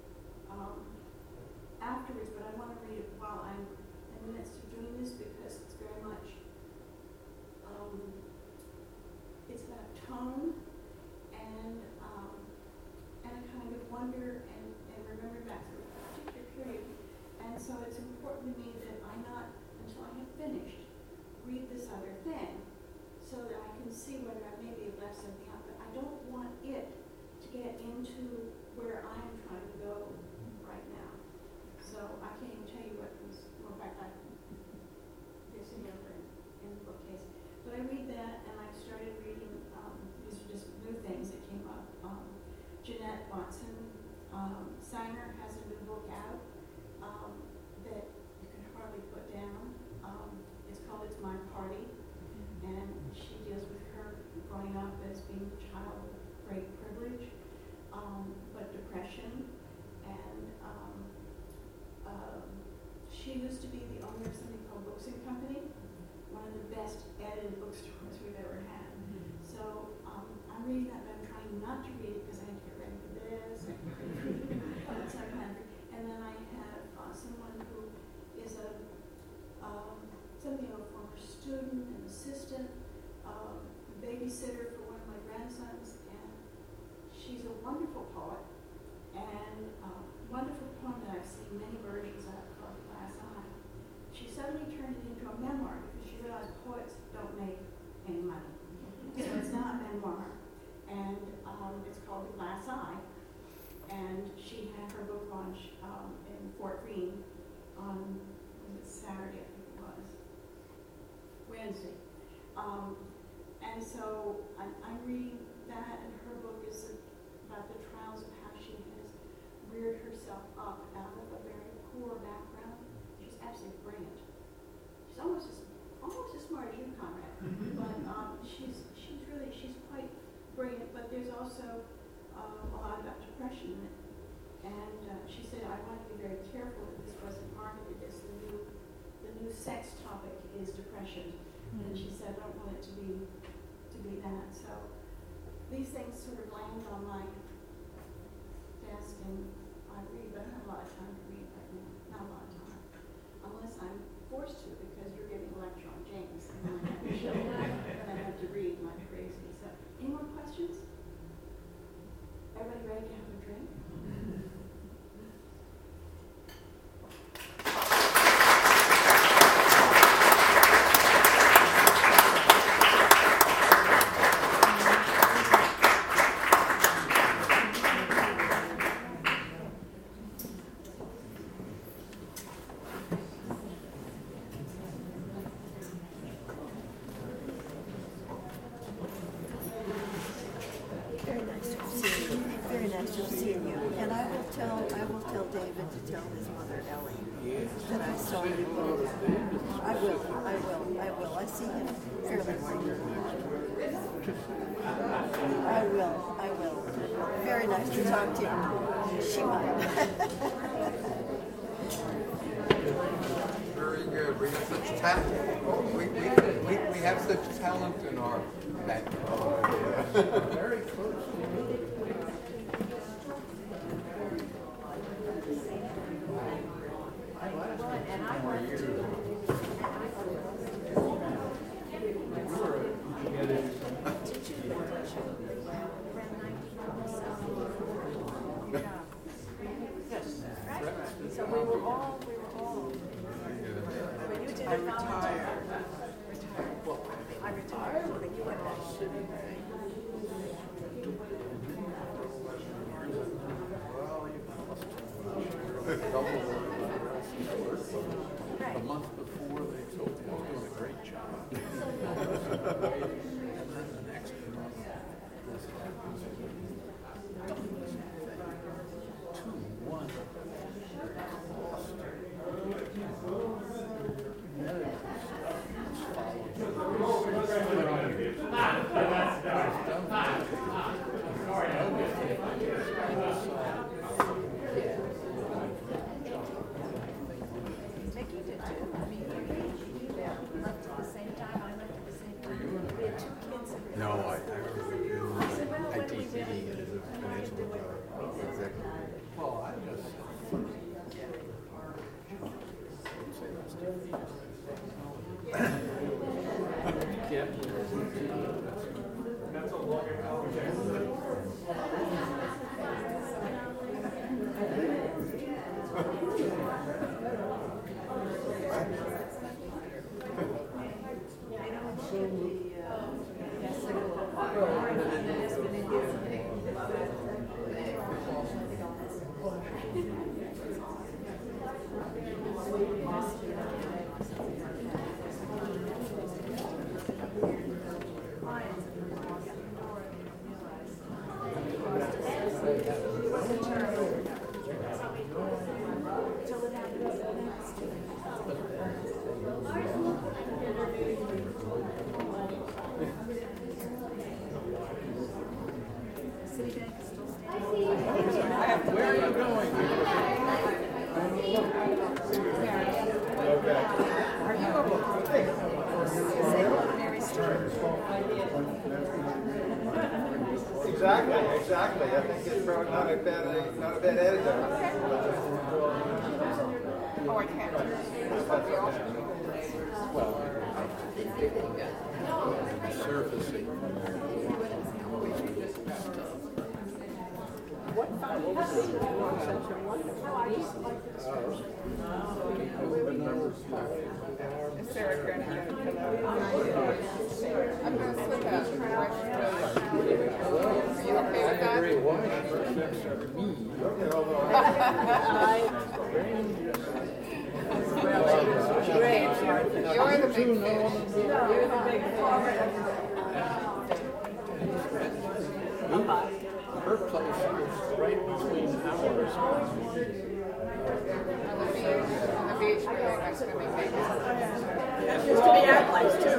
afterwards, but I want to read it while I'm in the midst of doing this because it's very much it's about tone and a kind of wonder and remember back to a particular period. And so it's important to me that I not, until I have finished, read this other thing so that I can see whether I maybe have left something out. But I don't want it to get into where I'm trying to go right now. So I can't even tell you what was, well, in fact, there's some other in the bookcase. But I read that, and I started reading, these are just new things that came up. Jeanette Watson Sanger has a new book out that you can hardly put down. It's called It's My Party, and she deals with her growing up as being a child of great privilege, but depression on, was it Saturday, I think it was, Wednesday. And so I'm reading that, and her book is about the trials of how she has reared herself up out of a very poor background. She's absolutely brilliant. She's almost as smart as you, Conrad. But she's quite brilliant. But there's also a lot about depression in it. And she said, I want to be very careful that this wasn't marketed as the new sex topic is depression. And she said, I don't want it to be that. So these things sort of land on my desk and I read, but I don't have a lot of time to read right now. Not a lot of time. Unless I'm forced to, because you're giving a lecture on James. And I have to show and I have to read like crazy. So, any more questions? Everybody ready to have a drink? I will. Very nice to talk to you. She might. Very good. We have such talent. We have such talent in our bank. Very close. And I want to. So we were all. When you did I retired. I retired when you went back. A month before, they told me I was doing a great job. And then the next month, this happens. 2-1. No, I ITV as a financial executive. Well, I just yeah. That's a longer conversation. Where are you going? Are you a Mary Stewart? Exactly. I think it's probably not a bad editor. Oh, I can't. Well, surfacing. What fun. Such a wonderful. I just like this version. Is Sarah going to come out? I'm going to slip out. Are you okay with that? You're the big fish. Her place is right between ours. On the beach where they go swimming babies. Used to be our place too.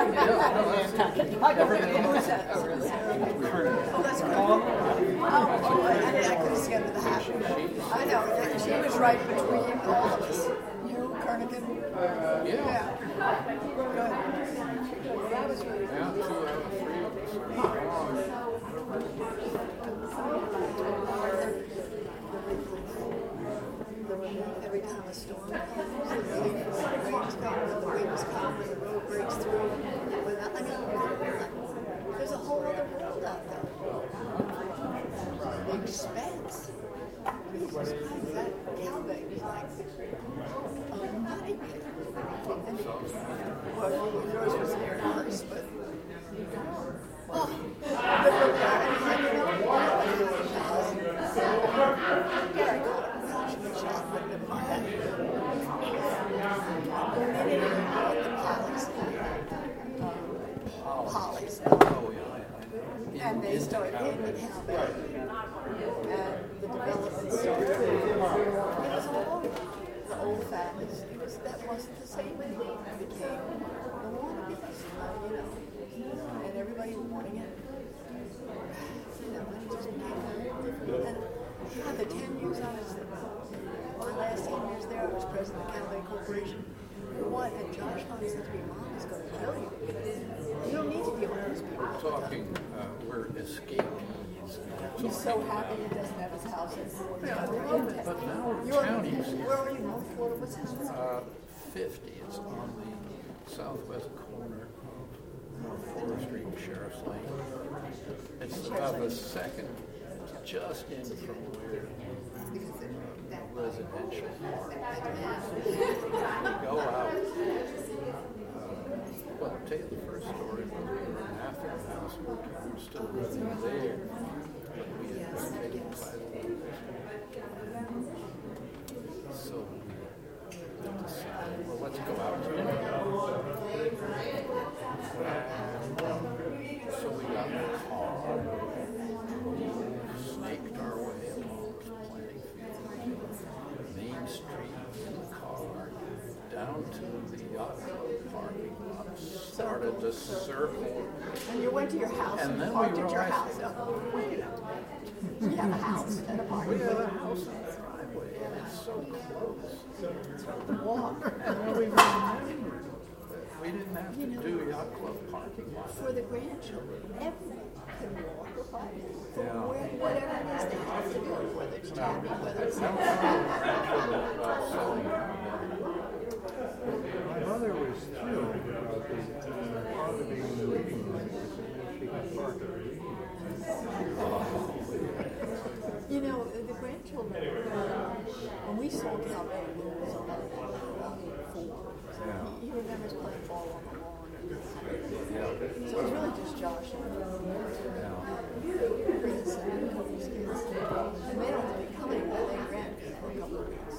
I couldn't see under the hat. I know, she was right between all of us. You, Kernigan. Yeah. Good. That was really Yeah, 2 out of 3 of us. every time a storm comes, the rains come, and the winds come, and the road breaks through. But I mean, there's a whole other world out there. The expense. Jesus Christ, that cow baby's like a money pit. Well, yours was there first, but oh, but look, Gary called it shot, but never mind that. Polly's. Oh, yeah. And they started hitting the cow baby. And the development started. It was all over. The old families, that wasn't the same anymore. It became the wannabies, and everybody wanting it. It just became different. And the 10 years I was there, my last 10 years there, I was president of Callaway Corporation. What? And Josh Hunt said to me, Mom is going to kill you. You don't need to be one of those people. We're talking, we're escapees. He's so happy he doesn't have his house anymore. But now You're, counties, where are you, North Florida? What's his name? 50. It's on the southwest corner of North Florida Street and Sheriff's Lane. It's about the second, just in from where residential park. You go out. Well, I'll tell you the first story was we were in Athens House. We were still living there, but we had taken title. So we decided, well, let's go out to dinner. So we got in the car, snaked our way along to Planting Field, Main Street in the car, down to the yacht club parking lot, started to circle. And you went to your house And and then we parked at your realized- house. Oh, wait a minute. You have a house and a We parking had a lot. house in the driveway, and it's so close. Walk. And then we remembered that we didn't have to do yacht club parking lot. For the grandchildren, everyone can walk or bike for Yeah. whatever it is they have to do, whether it's tapping, whether it's About selling our My mother was thrilled about the father being in the reading room because she could park at the reading room. You know, the grandchildren, when we saw Calvin, he was only 4. He remembers playing ball on the lawn. So it was really just Josh and Chris and a couple of his kids. And they don't really come anywhere. They ran for a couple of weeks.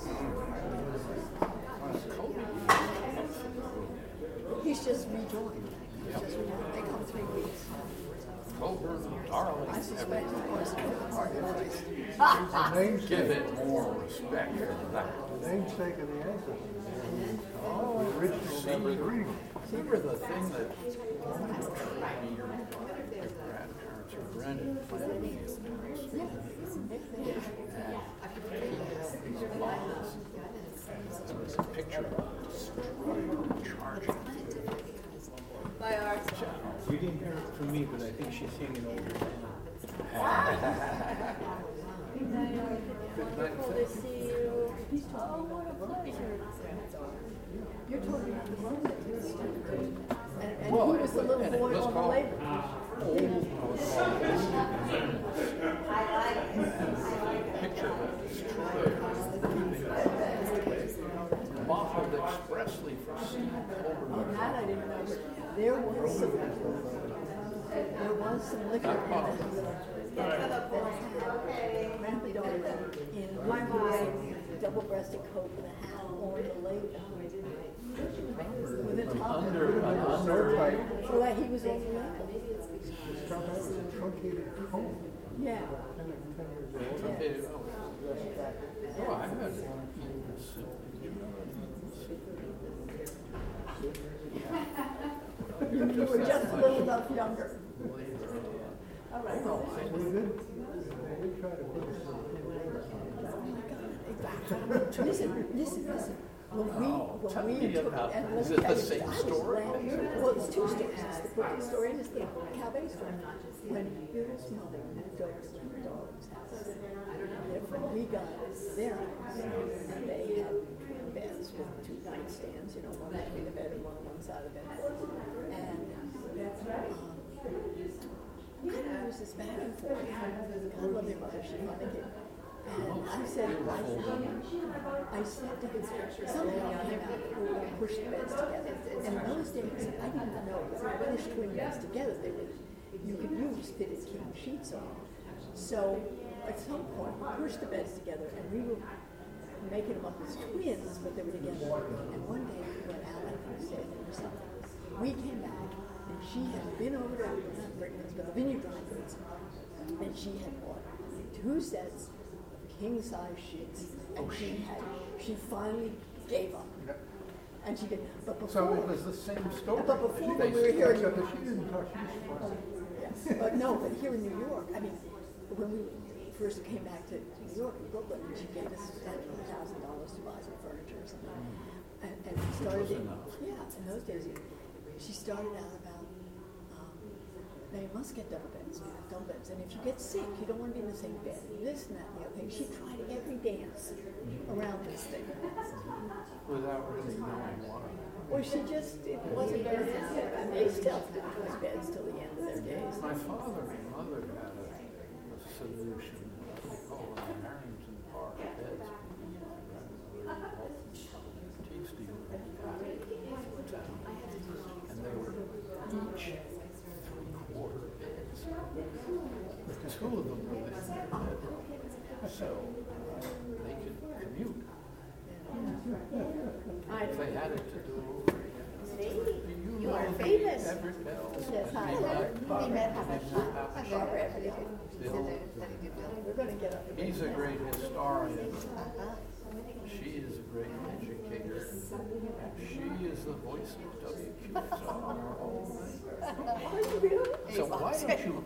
He's just rejoined. They come 3 weeks. Coburn, darling. I suspect he was in the party place. Give it more respect than that. The namesake of the ancestors. The original member of the reading room. Remember the thing that your grandparents or Brendan Planfield house? These bottles. There was a picture of a destroyer charging. You didn't hear it from me, but I think she's singing over it now. Wonderful to see you. Oh, what a pleasure. You're talking about the one that was and Well, he was the little and it boy was on the called label. Picture of a destroyer. Modeled expressly for Steve Colbert. On that I didn't know. There was some liquor in it. Grandpa daughter in double-breasted coat with a hat on the label. With a tie all the labels. This stuff out was a truncated cone. Yeah. 10 years old. Truncated, oh. Just back. Oh, I had Eaton soup. Did you know that Eaton soup? You were just a little enough younger. All right. No, we did try to put this Listen. Tell When me we took, about and it. let Is me it tell the you, same I was story? glad- Well, it's two stories. It's the Brooklyn story and it's the Calvé story. When Bill's mother moved over to the Darling's house, therefore we got their house, and they had beds with 2 nightstands, one between the bed and one on one side of the bed. And there was this back and forth. God love your mother, she finally came. And I said to him, somehow it came out that we were going to push the beds together. And in those days, I didn't know that when you push twin beds together, you could use fitted king sheets on them. So at some point, we pushed the beds together, and we were making them up as twins, but they were together. And one day we went out, I think, staying there or something. We came back, and she had been over to, not Brickman's, but Vineyard Dry Goods, and she had bought 2 sets king-size sheets, and she finally gave up. And she did, but before. So it was the same story. But before when we were here, Except that she didn't talk, she was funny. yes, but no, but here in New York, I mean, when we first came back to New York, in Brooklyn, she gave us $1,000 to buy some furniture or something, and we started in those days. She started out about. Now you must get double beds, and if you get sick, you don't want to be in the same bed, this and that and the other thing. She tried every dance around this thing. Without really knowing why. Well, it wasn't very sensitive, and they still didn't choose beds till the end of their days. My father and mother had a solution. They called them Harrington Park beds. Tea steam and they were each 3/4 beds. 2 of them were in their bedroom, so they could commute. If they had it to do over again. You are famous. Everett Bell. Yes, hi. We met Barbara Everett. We're going to get up. He's a great historian. She is a great educator. She is the voice of WQXR. So why don't you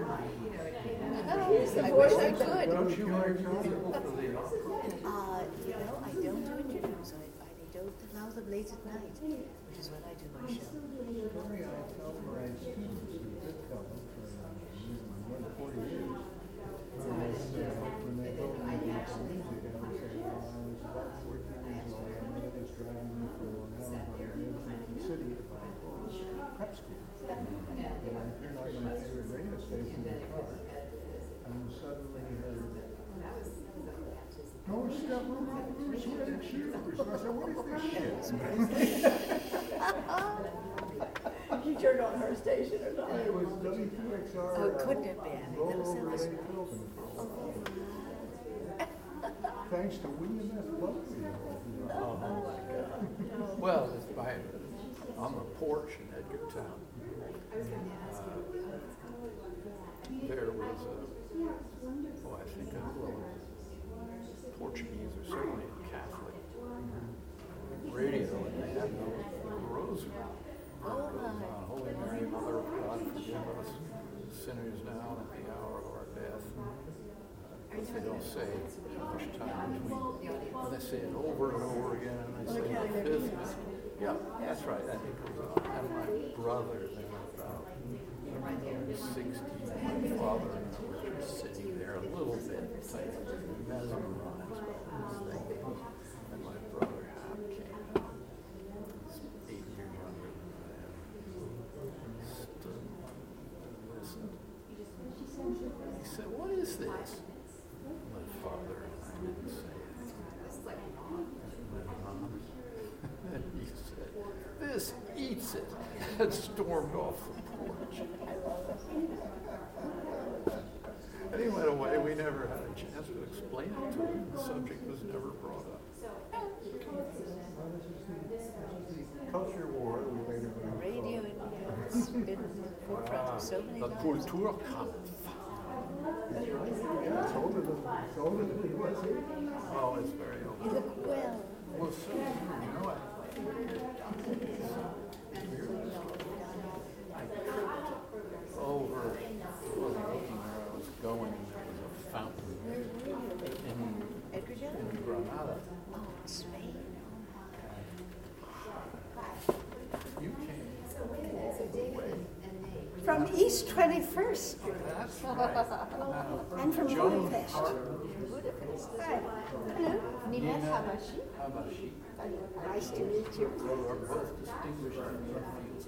I wish I could. Don't you interview people for the opera? I don't do interviews. I don't allow them late at night, which is when I do my show. Story I tell my students, who did tell them for more than 40 years, when they go and do some music, and they say, well, I was about 14 years old, and my mother was driving me from Long Island to the city to buy prep school. And I turned on my favorite radio station in the car, and suddenly heard, no, step over, it's with shoes. So I said, what is this shit? You turned on her station or something. It was WQXR. Oh, couldn't it be? I mean, Roll that over sounds- Lady Pilgrim. Thanks to William S. Buckley. Oh my God. Well, it's on the porch in Edgartown. There was I think Portuguese or certainly a Catholic radio, and they had the rosary. Holy Mary, Mother of God, forgive us, sinners now and at the hour of our death. They don't say much time between. And they say it over and over again, and they say the 5th. Yeah, that's right. I think it was and my brother, they were about 60. My father and I were just sitting there a little bit, like mesmerized by this thing. And my brother Hap came out. He's 8 years younger than I am. Stood and listened. He said, "What is this?" My father and I didn't say anything. And he said, "This eats it," and stormed off the porch. And he went away. We never had a chance to explain it to him. The subject was never brought up. Well, this is the culture war we later learned. Radio in New York has been forefront of so many The times. Kulturkampf. Yeah, it's older than it was here. Oh, it's very old. You look well. Well, so, you know what? I tripped over where I was going. There was a fountain in Edgerton? Granada. Oh, Spain. You came all the way. From East 21st Street. That's right. Now, I'm from Joan Budapest. Harper, Hi. Hello. Nina Habashi. Nice to meet you. You are both distinguished in your fields.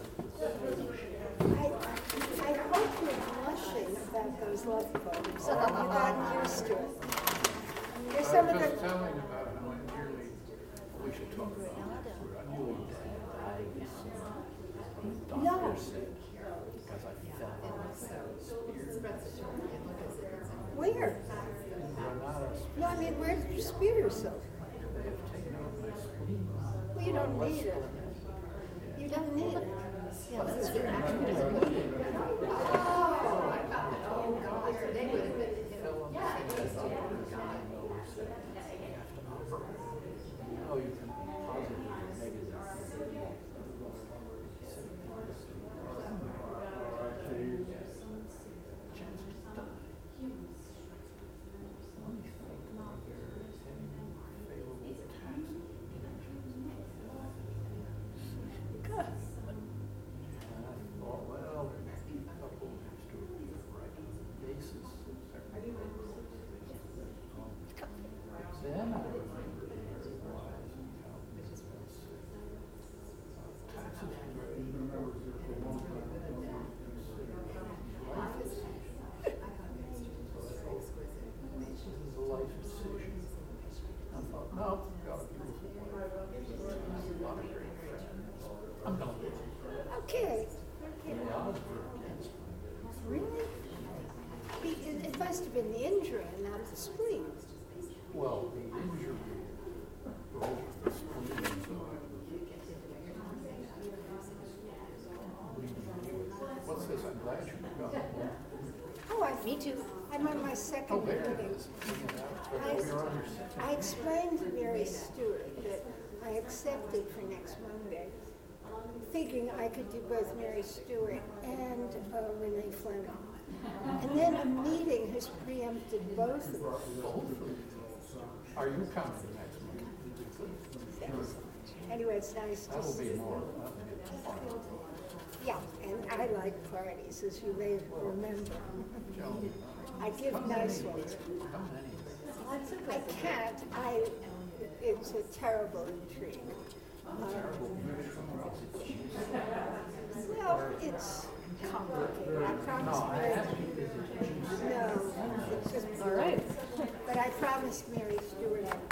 I hope you're blushing about those love poems. You've gotten used to it. There's some I of was just the... telling about how I nearly, we should talk about this, where I nearly died from No. doctor said, because I fell Where? Granada. No, I mean, where did you spear yourself? They have taken out my spleen. Well, you don't need it. You don't need it. Yeah, that's very Fell on the finger. Oh, you can be positive or negative. Chances die. One thing, there is any favorable tax. And I thought, well, a couple has to be the right basis. Then I remembered very wise and how business taxes are very important for a long time. Life decision. This is a life decision. I thought, no, got a beautiful wife. A lot of great friends. I'm going to live. Okay. The odds were against me. Really? It must have been the injury and not the spleen. Well, the injury broke the spleen, so I was bleeding. What's this? I'm glad you got it. Oh, Me too. I'm on my Oh, second there it meeting. is. You're on your second. I explained to Mary Stewart that I accepted for next Monday, thinking I could do both Mary Stewart and Renee Fleming. And then a meeting has preempted both of them. Are you coming next month? Anyway, it's nice to That'll be see. more. That'll be fun. Yeah, and I like parties, as you may remember. Joan, I give nice ones. how many? I can't. It's a terrible intrigue. Well, it's complicated. I promised Mary. No, it's just all right. But I promised Mary Stewart I'd